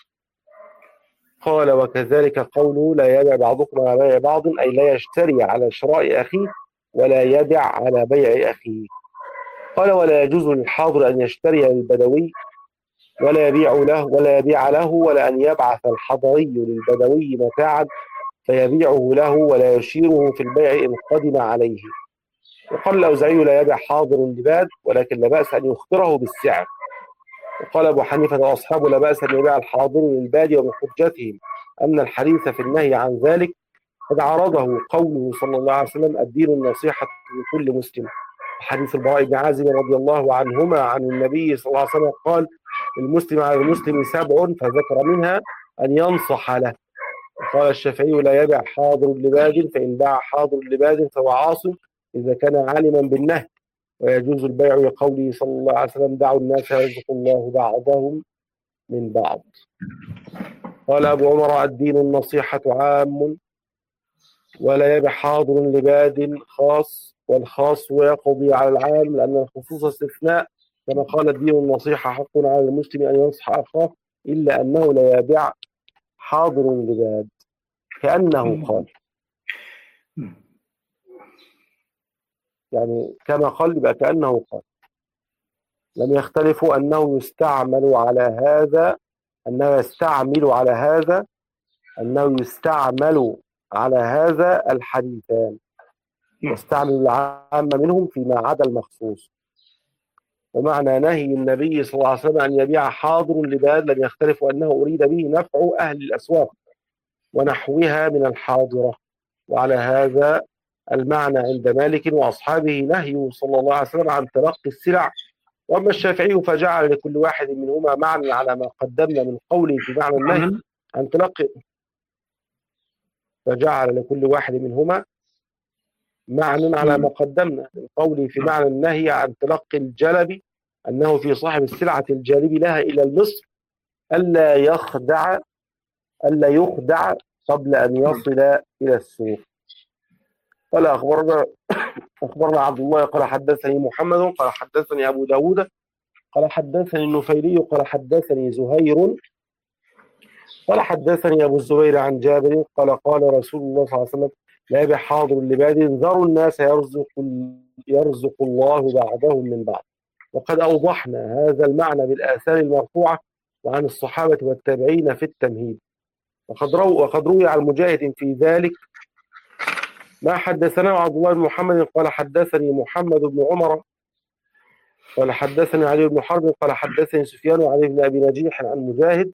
قال: وكذلك قوله: لا يبيع بعضكم على بيع بعض، أي لا يشتري على شراء أخيه ولا يبيع على بيع أخيه. قال: ولا يجوز للحاضر أن يشتري للبدوي ولا يبيع له ولا يبيع له، ولا أن يبعث الحضري للبدوي متاعا فيبيعه له ولا يشيره في البيع إن قدم عليه. وقال الأوزاعي لا يبيع حاضر لباد ولكن لا بأس أن يخبره بالسعر. وقال أبو حنيفة وأصحابه لا بأس أن يبيع الحاضر للبادي، ومن حجتهم أن الحديث في النهي عن ذلك قد عرضه قوله صلى الله عليه وسلم الدين النصيحة لكل مسلم، حديث البراء بن عازب رضي الله عنهما عن النبي صلى الله عليه وسلم قال المسلم على المسلم سبع، فذكر منها أن ينصح له. وقال الشافعي لا يبيع حاضر لباد، فإن باع حاضر لباد فهو عاصم إذا كان عالما بالنهي، ويجوز البيع لقوله صلى الله عليه وسلم دعوا الناس يرزق الله بعضهم من بعض. قال أبو عمر الدين النصيحة عام ولا يبيع حاضر لباد خاص، والخاص يقضي على العام لأن الخصوص استثناء، كما قال الدين النصيحة حق على المسلم أن ينصح أخاه إلا أنه لا يبيع حاضر لباد، كأنه قال، يعني كما قال يبقى كأنه قال. لم يختلفوا أنه يستعمل على هذا أنه يستعمل على هذا أنه يستعمل على هذا الحديثان، يستعمل العام منهم فيما عدا المخصوص. ومعنى نهي النبي صلى الله عليه وسلم أن يبيع حاضر لباد لم يختلفوا أنه أريد به نفع أهل الأسواق ونحوها من الحاضرة، وعلى هذا المعنى عند مالك وأصحابه نهي صلى الله عليه وسلم عن تلقي السلع. وأما الشافعي فجعل لكل واحد منهما معنى على ما قدمنا من قوله في معنى النهي عن تلقي فجعل لكل واحد منهما معنى على ما قدمنا من قوله في معنى النهي عن تلقي الجلب أنه في صاحب السلعة الجالب لها إلى المصر ألا يخدع ألا يخدع قبل أن يصل إلى السوق. قال أخبرنا أخبرنا عبد الله قال حدثني محمد قال حدثني أبو داود قال حدثني النفيلي قال حدثني زهير قال حدثني أبو الزبير عن جابر قال قال رسول الله صلى الله عليه وسلم لا يبيع حاضر لباد ذروا الناس يرزق يرزق الله بعضهم من بعض. وقد أوضحنا هذا المعنى بالآثار المرفوعة وعن الصحابة والتابعين في التمهيد. وقد روى وقد روي عن مجاهد في ذلك ما حدثنا عبد الله بن محمد قال حدثني محمد بن عمر قال حدثني علي بن حرب قال حدثني سفيان وعلي بن أبي نجيح عن مجاهد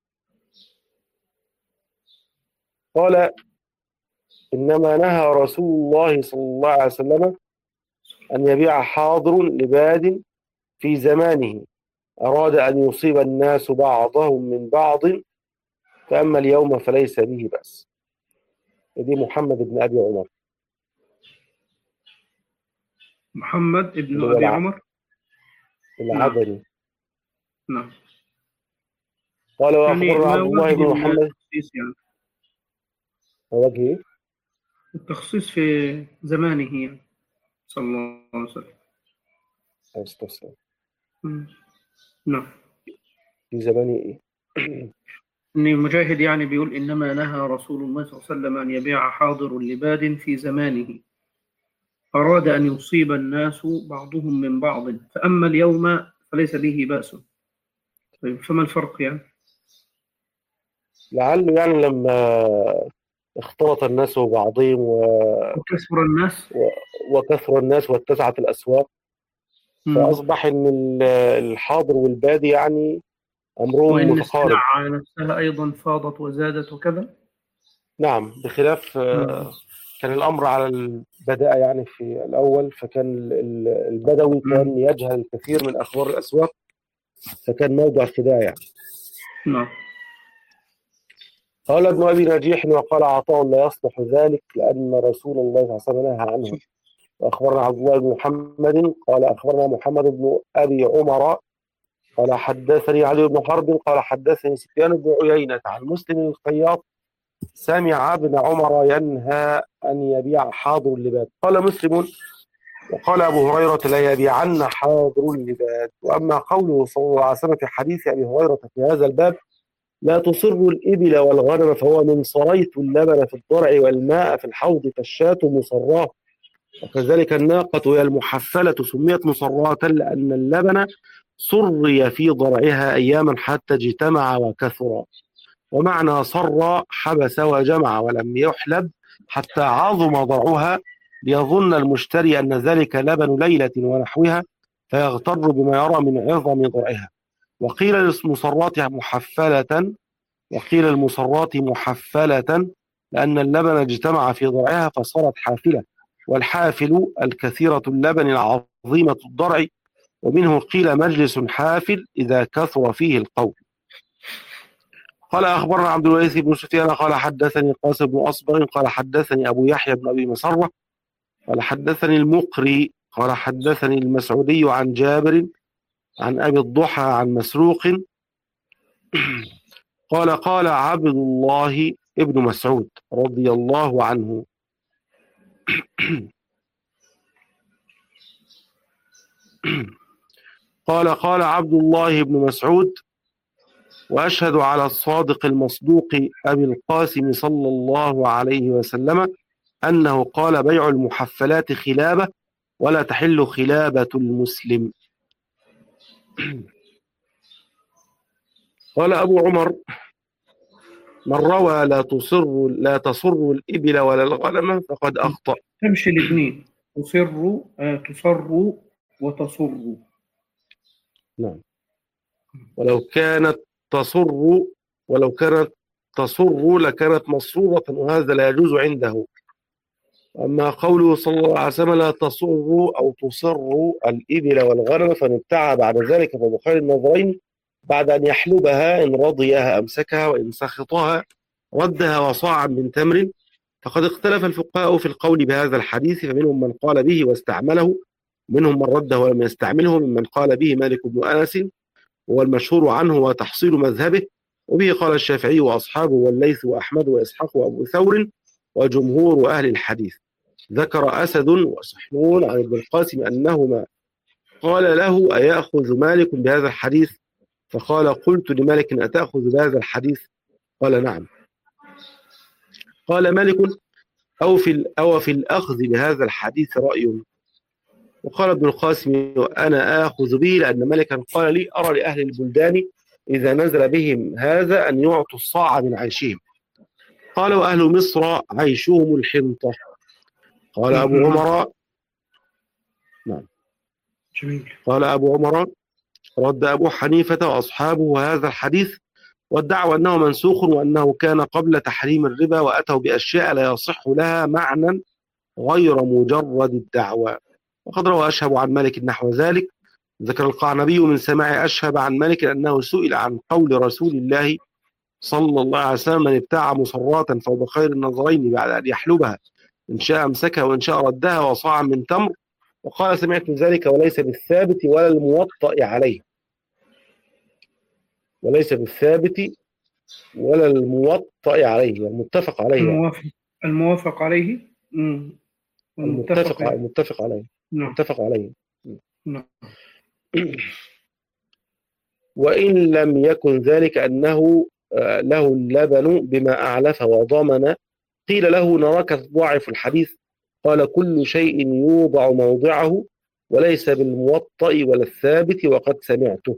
قال إنما نهى رسول الله صلى الله عليه وسلم أن يبيع حاضر لباد في زمانه أراد أن يصيب الناس بعضهم من بعض، فأما اليوم فليس به بأس. دي محمد بن أبي عمر محمد بن أبي عمر العدني. نعم. قال وأخبرنا عبد الله بن محمد يعني. وجهه التخصيص في زمانه يعني. صلى الله عليه وسلم. نعم. في زمانه إيه؟ إن مجاهد يعني بيقول إنما نهى رسول الله صلى الله عليه وسلم أن يبيع حاضر لباد في زمانه أراد أن يصيب الناس بعضهم من بعض، فأما اليوم فليس به بأس. طيب فما الفرق يعني؟ لعله يعني لما اختلط الناس ببعضهم و... وكثر الناس و... وكثر الناس واتسعت الأسواق، فأصبح إن الحاضر والبادي يعني أمرهم وإن متقارب. السلع نفسها أيضا فاضت وزادت وكذا. نعم، بخلاف مم. كان الأمر على البداء يعني في الأول، فكان البدوي كان مم. يجهل الكثير من أخبار الأسواق، فكان موضع خداع يعني. نعم. قال ابن أبي نجيح وقال عطاء لا يصلح ذلك لأن رسول الله صلى الله عليه وسلم نهى عنه. وأخبرنا عبد الله بن محمد قال أخبرنا محمد بن أبي عمر قال حدثني علي بن حرب قال حدثني سفيان بن عيينة عن مسلم الخياط سمع ابن عمر ينهى أن يبيع حاضر اللباد. قال مسلم وقال أبو هريرة لا يبيعن حاضر اللباد. وأما قوله صلى الله عليه وسلم في حديث أبي هريرة في هذا الباب لا تصر الإبل والغنم فهو من صريت اللبن في الضرع والماء في الحوض فالشاة مصراه، وكذلك الناقة هي المحفلة سميت مصراه لأن اللبن صري في ضرعها أياما حتى اجتمع وكثر. ومعنى صر حبس وجمع ولم يحلب حتى عظم ضرعها ليظن المشتري أن ذلك لبن ليلة ونحوها فيغتر بما يرى من عظم ضرعها. وقيل المصرات محفلة وقيل المصرات محفلة لأن اللبن اجتمع في ضرعها فصارت حافلة، والحافل الكثيرة اللبن العظيمة الضرع، ومنه قيل مجلس حافل إذا كثر فيه القول. قال أخبرنا عبد الوارث بن سفيان قال حدثني قاسم بن أصبغ قال حدثني أبو يحيى بن أبي مسرة قال حدثني المقري قال حدثني المسعودي عن جابر عن أبي الضحى عن مسروق قال قال عبد الله ابن مسعود رضي الله عنه قال قال عبد الله بن مسعود وأشهد على الصادق المصدوق أبي القاسم صلى الله عليه وسلم أنه قال بيع المحفلات خلابة ولا تحل خلابة المسلم. قال أبو عمر من روى لا تصر لا تصر الإبل ولا الغنم فقد أخطأ. تمشي الاثنين، تصر آه تصر وتصر. نعم. ولو كانت تصر ولو كانت تصر لكانت مسرورة وهذا لا يجوز عنده. أما قوله صلى الله عليه وسلم لا تصر أو تصر الإبل والغنم فإن ابتاع بعد ذلك فبخير النظرين بعد أن يحلبها إن رضيها أمسكها وإن سخطها ردها وصاعا من تمر. فقد اختلف الفقهاء في القول بهذا الحديث، فمنهم من قال به واستعمله، منهم من رده ولم يستعمله، ممن قال به مالك بن أنس هو المشهور عنه وتحصيل مذهبه، وبه قال الشافعي وأصحابه والليث وأحمد وإسحاق وأبو ثور وجمهور أهل الحديث. ذكر أسد وصحنون عن ابن القاسم أنهما قال له أيأخذ مالك بهذا الحديث؟ فقال قلت لمالك أتأخذ بهذا الحديث؟ قال نعم. قال مالك أو في, أو في الأخذ بهذا الحديث رأي؟ وقال ابن القاسم أنا آخذ به لأن مالكا قال لي أرى لأهل البلدان إذا نزل بهم هذا أن يعطوا الصاع من عيشهم. قال وأهل مصر عيشهم الحنطة. قال أبو عمر نعم قال أبو عمر رد أبو حنيفة وأصحابه هذا الحديث وادعوا أنه منسوخ وأنه كان قبل تحريم الربا، وأتوا بأشياء لا يصح لها معنى غير مجرد الدعوة. وقد روى أشهب عن مالك نحو ذلك. ذكر القعنبي من سماع أشهب عن مالك أنه سئل عن قول رسول الله صلى الله عليه وسلم من ابتاع مصراتا فهو بخير النظرين بعد أن يحلبها إن شاء أمسكها وإن شاء ردها وصاعا من تمر. وقال سمعت ذلك وليس بالثابت ولا الموطأ عليه وليس بالثابت ولا الموطأ عليه المتفق عليه الموافق الموافق عليه المتفق المتفق عليه المتفق عليه نعم. وإن لم يكن ذلك أنه له اللبن بما أعلف وضمن قيل له نراك تضاعف الحديث. قال كل شيء يوضع موضعه وليس بالموطأ ولا الثابت وقد سمعته.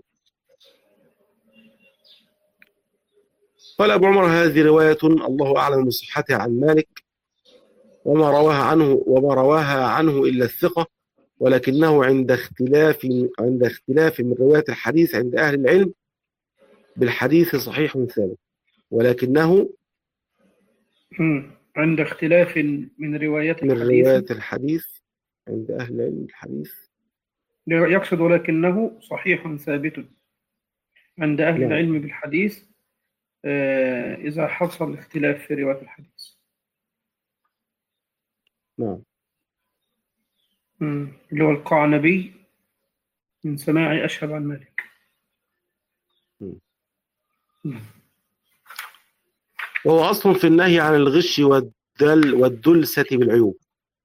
قال أبو عمر هذه رواية الله أعلم بصحتها عن مالك وما رواها عنه وما رواها عنه إلا الثقة، ولكنه عند اختلاف عند اختلاف من رواية الحديث عند أهل العلم بالحديث صحيح ثابت، ولكنه عند اختلاف من روايات من الحديث رواية الحديث عند أهل العلم الحديث يقصد ولكنه صحيح ثابت عند أهل نعم. العلم بالحديث آه إذا حصل اختلاف في رواية الحديث. نعم. اللي هو القعنبي من سماع أشهب عن مالك. وهو أصل في النهي عن الغش والدل والدلسة بالعيوب،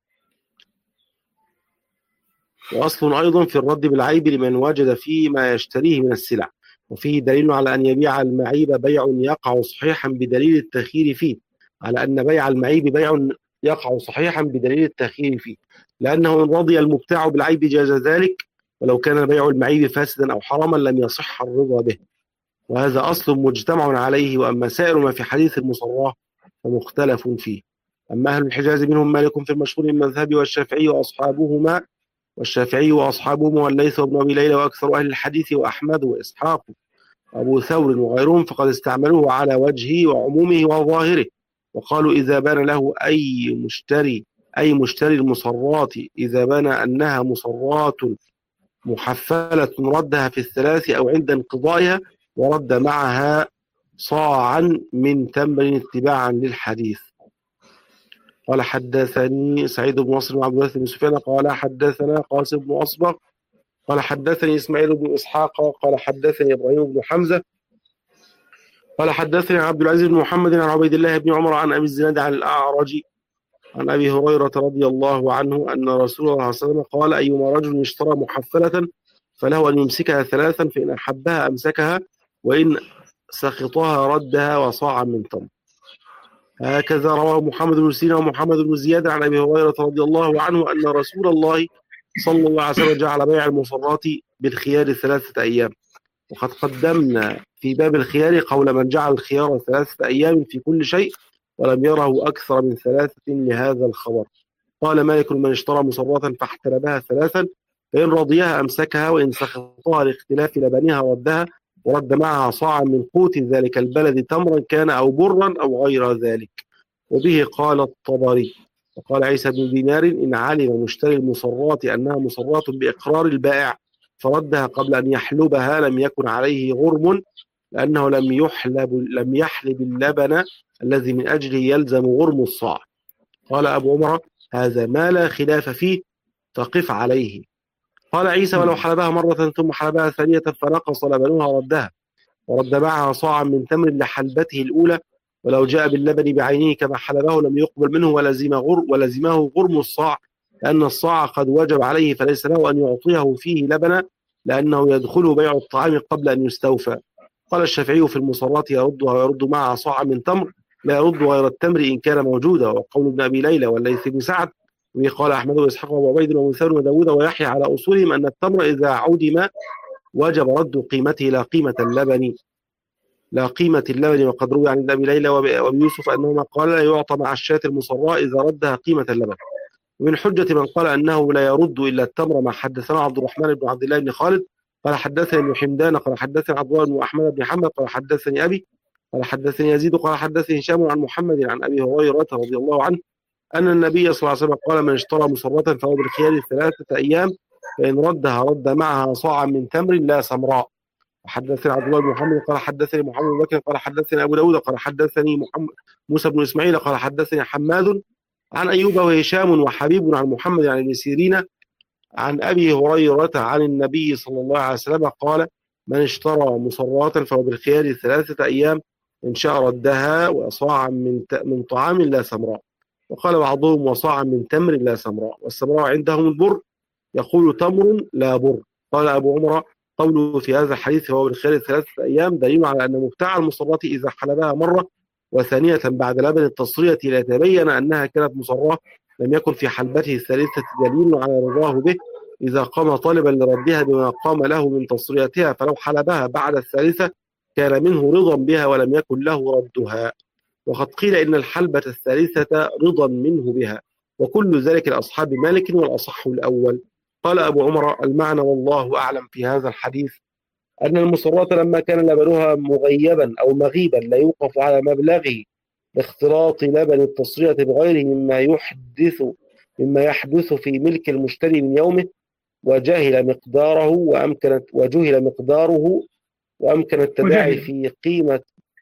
وأصل أيضا في الرد بالعيب لمن وجد فيه ما يشتريه من السلع، وفيه دليل على أن يبيع المعيب بيع يقع صحيحا بدليل التخيير فيه، على أن بيع المعيب بيع يقع صحيحا بدليل التخيير فيه، لأنه إن رضي المبتاع بالعيب جاز ذلك، ولو كان بيع المعيب فاسدا أو حراما لم يصح الرضا به، وهذا أصل مجتمع عليه. وأما سائر ما في حديث المصراه فمختلف فيه. أما أهل الحجاز منهم مالك في المشهور من المذهب والشافعي وأصحابهما والشافعي وأصحابهما والليث وابن أبي ليلى وأكثر أهل الحديث وأحمد وإسحاق أبو ثور وغيرهم فقد استعملوه على وجهه وعمومه وظاهره، وقالوا إذا بان له أي مشتري أي مشتري المصرات إذا بان أنها مصرات محفلة ردها في الثلاث أو عند انقضائها ورد معها صاعا من تمر اتباعا للحديث. قال حدثني سعيد بن نصر وعبد الله بن سفيان قال حدثنا قاسم بن أصبغ قال حدثني إسماعيل بن إسحاق قال حدثني إبراهيم بن حمزة قال حدثني عبد العزيز بن محمد عن عبيد الله بن عمر عن أبي الزناد عن الأعرج عن أبي هريرة رضي الله عنه أن رسول الله صلى الله عليه وسلم قال أيما رجل اشترى محفلة فله أن يمسكها ثلاثا فإن أحبها أمسكها وإن سخطها ردها وصاعا من تمر. هكذا رواه محمد بن سينا ومحمد بن زياد عن أبي هريرة رضي الله عنه أن رسول الله صلى الله عليه وسلم جعل بيع المصرات بالخيار ثلاثة أيام. وقد قدمنا في باب الخيار قول من جعل الخيار ثلاثة أيام في كل شيء ولم يره أكثر من ثلاثة لهذا الخبر. قال مالك من اشترى مصرات فاحتلبها ثلاثا فإن رضيها أمسكها وإن سخطها لاختلاف لبنها ردها ورد معها صاعا من قوت ذلك البلد تمرا كان أو برا أو غير ذلك. وبه قال الطبري. وقال عيسى بن دينار إن علم مشتري المصرات أنها مصرات بإقرار البائع فردها قبل أن يحلبها لم يكن عليه غرم لأنه لم يحلب لم يحلب اللبن الذي من أجله يلزم غرم الصاع. قال أبو عمر هذا ما لا خلاف فيه فقف عليه. قال عيسى ولو حلبها مرة ثم حلبها ثانية فنقص لبنها ردها ورد معها صاعا من تمر لحلبته الأولى ولو جاء باللبن بعينه كما حلبه لم يقبل منه ولزم غر ولزمه غرم الصاع لأن الصاع قد وجب عليه فليس له أن يعطيه فيه لبنا لأنه يدخل بيع الطعام قبل أن يستوفى. قال الشافعي في المصرات يردها ويرد معها صاعا من تمر لا يرد غير التمر إن كان موجودا. وقول ابن أبي ليلى والليث بن سعد وقال أحمد وإسحاق وعبيد ومثال وداود ويحيى على أصولهم أن التمر إذا عدم وجب رد قيمته لا قيمة اللبن لا قيمة اللبن. وقد روي عن ابن أبي ليلى وأبي يوسف أنهما قال لا يعطى مع الشاة المصراء إذا ردها قيمة اللبن. ومن حجة من قال أنه لا يرد إلا التمر ما حدثنا عبد الرحمن بن عبد الله بن خالد قال حدثني ابن حمدان قال حدثني عبد الله بن أحمد بن حنبل قال حدثني أبي قال حدثني يزيد قال حدثني هشام عن محمد عن أبي هريرة رضي الله عنه أن النبي صلى الله عليه وسلم قال من اشترى مصرة فهو بالخيار ثلاثة أيام فإن ردها رد معها صاعا من تمر لا سمراء. حدثني عبد الله بن محمد قال حدثني محمد بن بكر قال حدثني أبو داود قال حدثني محمد موسى بن إسماعيل قال حدثني حماد عن أيوب وهشام وحبيب عن محمد عن ابن سيرين عن أبي هريرة عن النبي صلى الله عليه وسلم قال من اشترى مصرات فهو بالخيار ثلاثة أيام إن شاء ردها وصاعا من من طعام لا سمراء. وقال بعضهم وصاعا من تمر لا سمراء والسمراء عندهم البر يقول تمر لا بر. قال أبو عمر قوله في هذا الحديث فهو بالخيار ثلاثة أيام دليل على أن مبتاع المصرات إذا حلبها مرة وثانية بعد لبن التصرية ليتبين أنها كانت مصراه لم يكن في حلبته الثالثة دليل على رضاه به إذا قام طالبا لردها بما قام له من تصريتها فلو حلبها بعد الثالثة كان منه رضا بها ولم يكن له ردها. وقد قيل إن الحلبة الثالثة رضا منه بها وكل ذلك لأصحاب مالك والأصح الأول. قال أبو عمر المعنى والله أعلم في هذا الحديث أن المصرات لما كان لبنها مغيبا أو مغيبا لا يوقف على مبلغه باختلاط لبن التصرية بغيره مما يحدث مما يحدث في ملك المشتري من يومه وجهل مقداره وأمكنت وجهل مقداره وأمكن التداعي في قيمة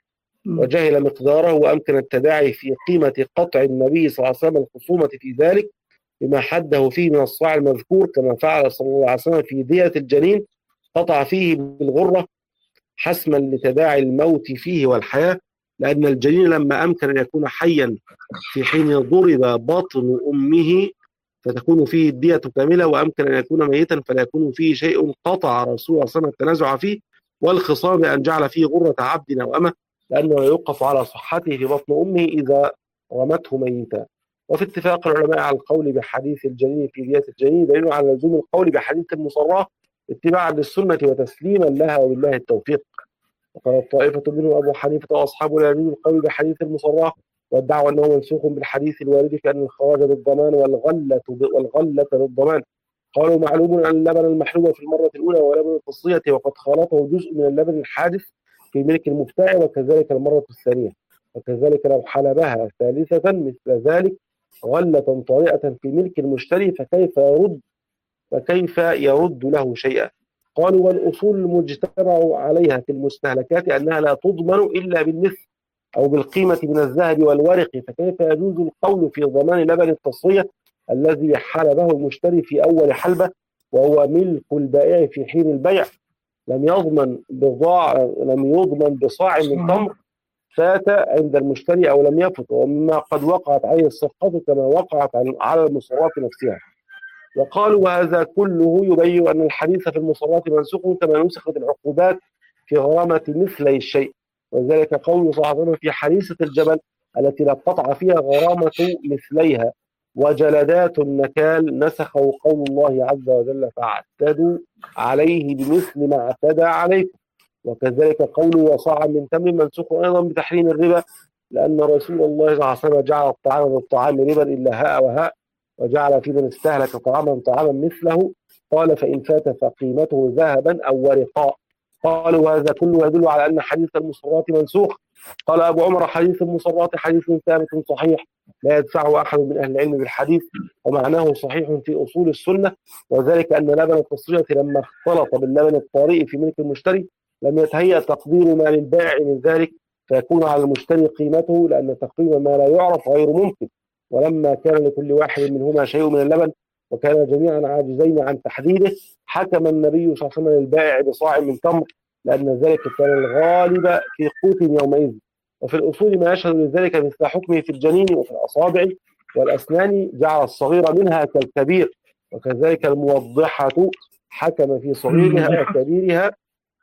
وجهل مقداره وأمكن التداعي في قيمة قطع النبي صلى الله عليه وسلم الخصومة في ذلك بما حده فيه من الصاع المذكور كما فعل صلى الله عليه وسلم في دية الجنين قطع فيه بالغرة حسما لتداعي الموت فيه والحياة لأن الجنين لما أمكن أن يكون حيا في حين ضرب بطن أمه فتكون فيه الدية كاملة وأمكن أن يكون ميتا فلا يكون فيه شيء قطع رسول الله صلى الله عليه وسلم التنازع فيه والخصام بأن جعل فيه غرة عبد أو أمة لأنه يوقف على صحته في بطن أمه إذا رمته ميتا. وفي اتفاق العلماء على القول بحديث الجنين في دية الجنين دليل على لزوم القول بحديث المصراه اتباعا للسنة وتسليما لها وبالله التوفيق. وقال الطائفة منهم أبو حنيفة وأصحابه لا يجوز القول بحديث المصراه وادعوا أنه منسوخ بالحديث الوارد في أن الخراج بالضمان والغلة والغلة بالضمان. قالوا معلوم أن اللبن المحلوب في المرة الأولى ولبن التصفية وقد خالطه جزء من اللبن الحادث في ملك المبتاع، وكذلك المرة الثانية، وكذلك لو حلبها ثالثة مثل ذلك غلة طارئة في ملك المشتري فكيف يرد فكيف يرد له شيئا. قالوا والأصول المجتمع عليها في المستهلكات أنها لا تضمن إلا بالمثل أو بالقيمة من الذهب والورق، فكيف يجوز القول في ضمان لبن التصفية الذي حلبه المشتري في أول حلبة وهو ملك البائع في حين البيع، لم يضمن بضاعة لم يضمن بصاع من تمر فات عند المشتري أو لم يفت، ومما قد وقعت عليه الصفقة كما وقعت على المصرات نفسها. وقالوا وهذا كله يبين أن الحديث في المصرات منسوخ كما نسخت العقوبات في غرامة مثلي الشيء، وذلك قول صلى الله عليه وسلم في حديثة الجبل التي لا تقطع فيها غرامة مثليها وجلدات النكال، نسخه قول الله عز وجل فاعتدوا عليه بمثل ما اعتدى عليكم. وكذلك قوله وصاعا من تمر منسوخ أيضا بتحريم الربا، لأن رسول الله صلى الله عليه وسلم جعل الطعام بالطعام ربا إلا هاء وهاء، وجعل في من استهلك طعاما طعاما مثله، قال فإن فات فقيمته ذهبا أو ورقاء. قالوا هذا كله يدل على أن حديث المصرات منسوخ. قال أبو عمر حديث المصرات حديث ثابت صحيح لا يدفعه أحد من أهل العلم بالحديث، ومعناه صحيح في أصول السنة، وذلك أن لبن التصفية لما اختلط باللبن الطارئ في ملك المشتري لم يتهيأ تقدير ما للبائع من ذلك فيكون على المشتري قيمته، لأن تقدير ما لا يعرف غير ممكن. ولما كان لكل واحد منهما شيء من اللبن وكان جميعا عاجزين عن تحديده، حكم النبي صلى الله عليه وسلم للبائع بصاع من تمر، لأن ذلك كان الغالب في قوت يومئذ. وفي الأصول ما يشهد لذلك مثل حكمه في الجنين وفي الأصابع والأسنان، جعل الصغير منها كالكبير، وكذلك الموضحة حكم في صغيرها وكبيرها.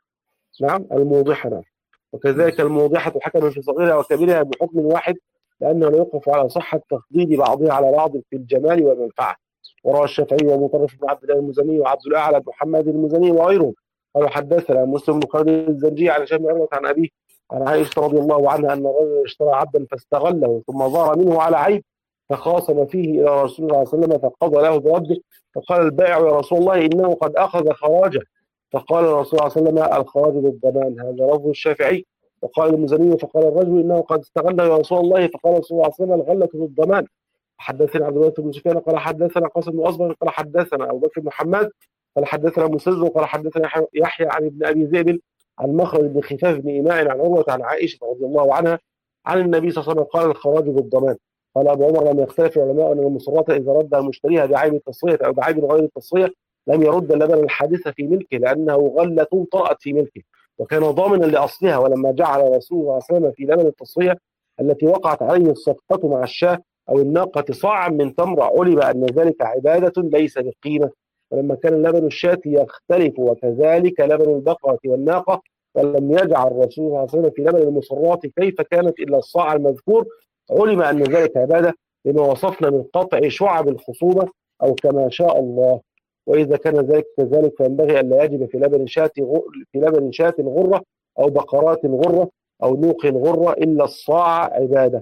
نعم الموضحة نعم. وكذلك الموضحة حكم في صغيرها وكبيرها بحكم واحد، لأنه لا يوقف على صحة تفضيل بعضها على بعض في الجمال والمنفعة. وروى الشافعي ومطرف بن عبد الله المزني وعبد الأعلى بن محمد المزني وغيرهم قالوا حدثنا مسلم بن خالد الزنجي عن هشام بن عروة عن أبيه عن عائشة رضي الله عنها أن الرجل اشترى عبدا فاستغله ثم ظهر منه على عيب فخاصم فيه إلى رسول الله صلى الله عليه وسلم فقضى له برده، فقال البائع يا رسول الله إنه قد أخذ خراجه، فقال الرسول صلى الله عليه وسلم الخراج بالضمان. هذا لفظ الشافعي. وقال المزني فقال الرجل إنه قد استغله يا رسول الله، فقال الرسول صلى الله عليه وسلم الغلة بالضمان. حدثنا عبد الله بن سفيان قال حدثنا قاسم بن أصبغ قال حدثنا أبو بكر بن محمد قال حدثنا مسز قال حدثنا يحيى عن ابن أبي ذئب عن مخرج بن خفاف بن إيماء عن عروة عن عائشة رضي الله عنها عن النبي صلى الله عليه وسلم قال الخراج بالضمان. قال أبو عمر لم يختلف العلماء أن المصرات إذا ردها مشتريها بعيب التصفية أو بعيب غير التصفية لم يرد اللبن الحادث في ملكه، لأنه غلة طرأت في ملكه وكان ضامنا لأصلها. ولما جعل رسول الله صلى الله عليه وسلم في لبن التصفية التي وقعت عليه الصفقة مع الشاة أو الناقة صاعا من تمر علم أن ذلك عبادة ليس بقيمة. ولما كان لبن الشاة يختلف وكذلك لبن البقرة والناقة ولم يجعل الرسول صلى الله عليه وسلم في لبن المصرات كيف كانت إلا الصاع المذكور علم أن ذلك عبادة لما وصفنا من قطع شعب الخصومة أو كما شاء الله. وإذا كان ذلك كذلك فينبغي أن لا يجب في لبن شاة في لبن شاة غرة أو بقرات غرة أو نوق غرة إلا الصاع عبادة.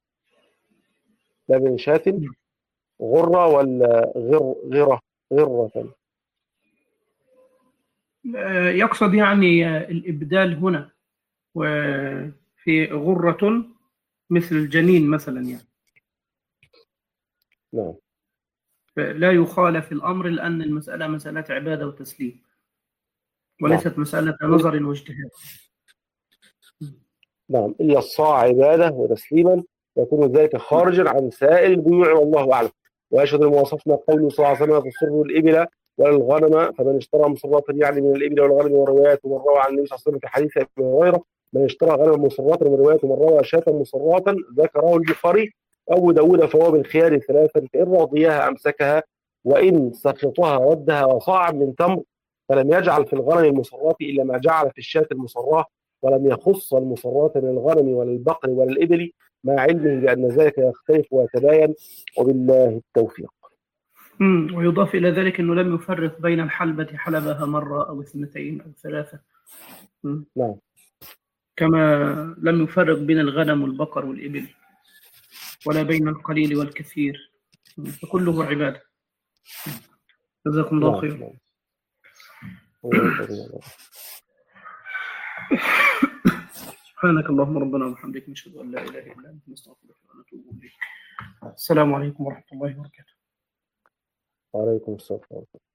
لبن شاة غرة ولا غر غرة غرة يقصد يعني الإبدال هنا وفي غرة مثل الجنين مثلا يعني. نعم. لا يخالف الأمر لأن المسألة مسألة عبادة وتسليم وليست نعم. مسألة نظر واجتهاد. نعم إلا الصاع عبادة وتسليما يكون ذلك خارجا عن سائر البيوع والله أعلم. ويشهد المواصفنا قوله صلى الله عليه وسلم تصر الإبل ولا الغنم، فمن اشترى مصرات يعني من الإبل والغنم والروايات من روى عن النبي صلى الله عليه وسلم في حديث أبي هريرة من اشترى غنم مصرات من روايات من روى شاة مصرات ذكره البخاري أبو داود فهو بالخيار ثلاثا فإن رضيها أمسكها وإن سقطها ردها وصاعا من تمر، فلم يجعل في الغنم المصرات إلا ما جعل في الشاة المصرات ولم يخص المصرات من الغنم ولا البقر ولا الإبل مع علمه بأن ذلك يختلف ويتباين وبالله التوفيق. امم ويضاف إلى ذلك أنه لم يفرق بين الحلبة حلبها مرة أو اثنتين أو ثلاثة. نعم. كما لم يفرق بين الغنم والبقر والإبل. ولا بين القليل والكثير، فكله عبادة. جزاكم الله نعم خير. نعم. الله سبحانك اللهم ربنا وبحمدك، نشهد أن لا إله إلا أنت، نستغفرك ونتوب إليك. السلام عليكم ورحمة الله وبركاته. وعليكم السلام.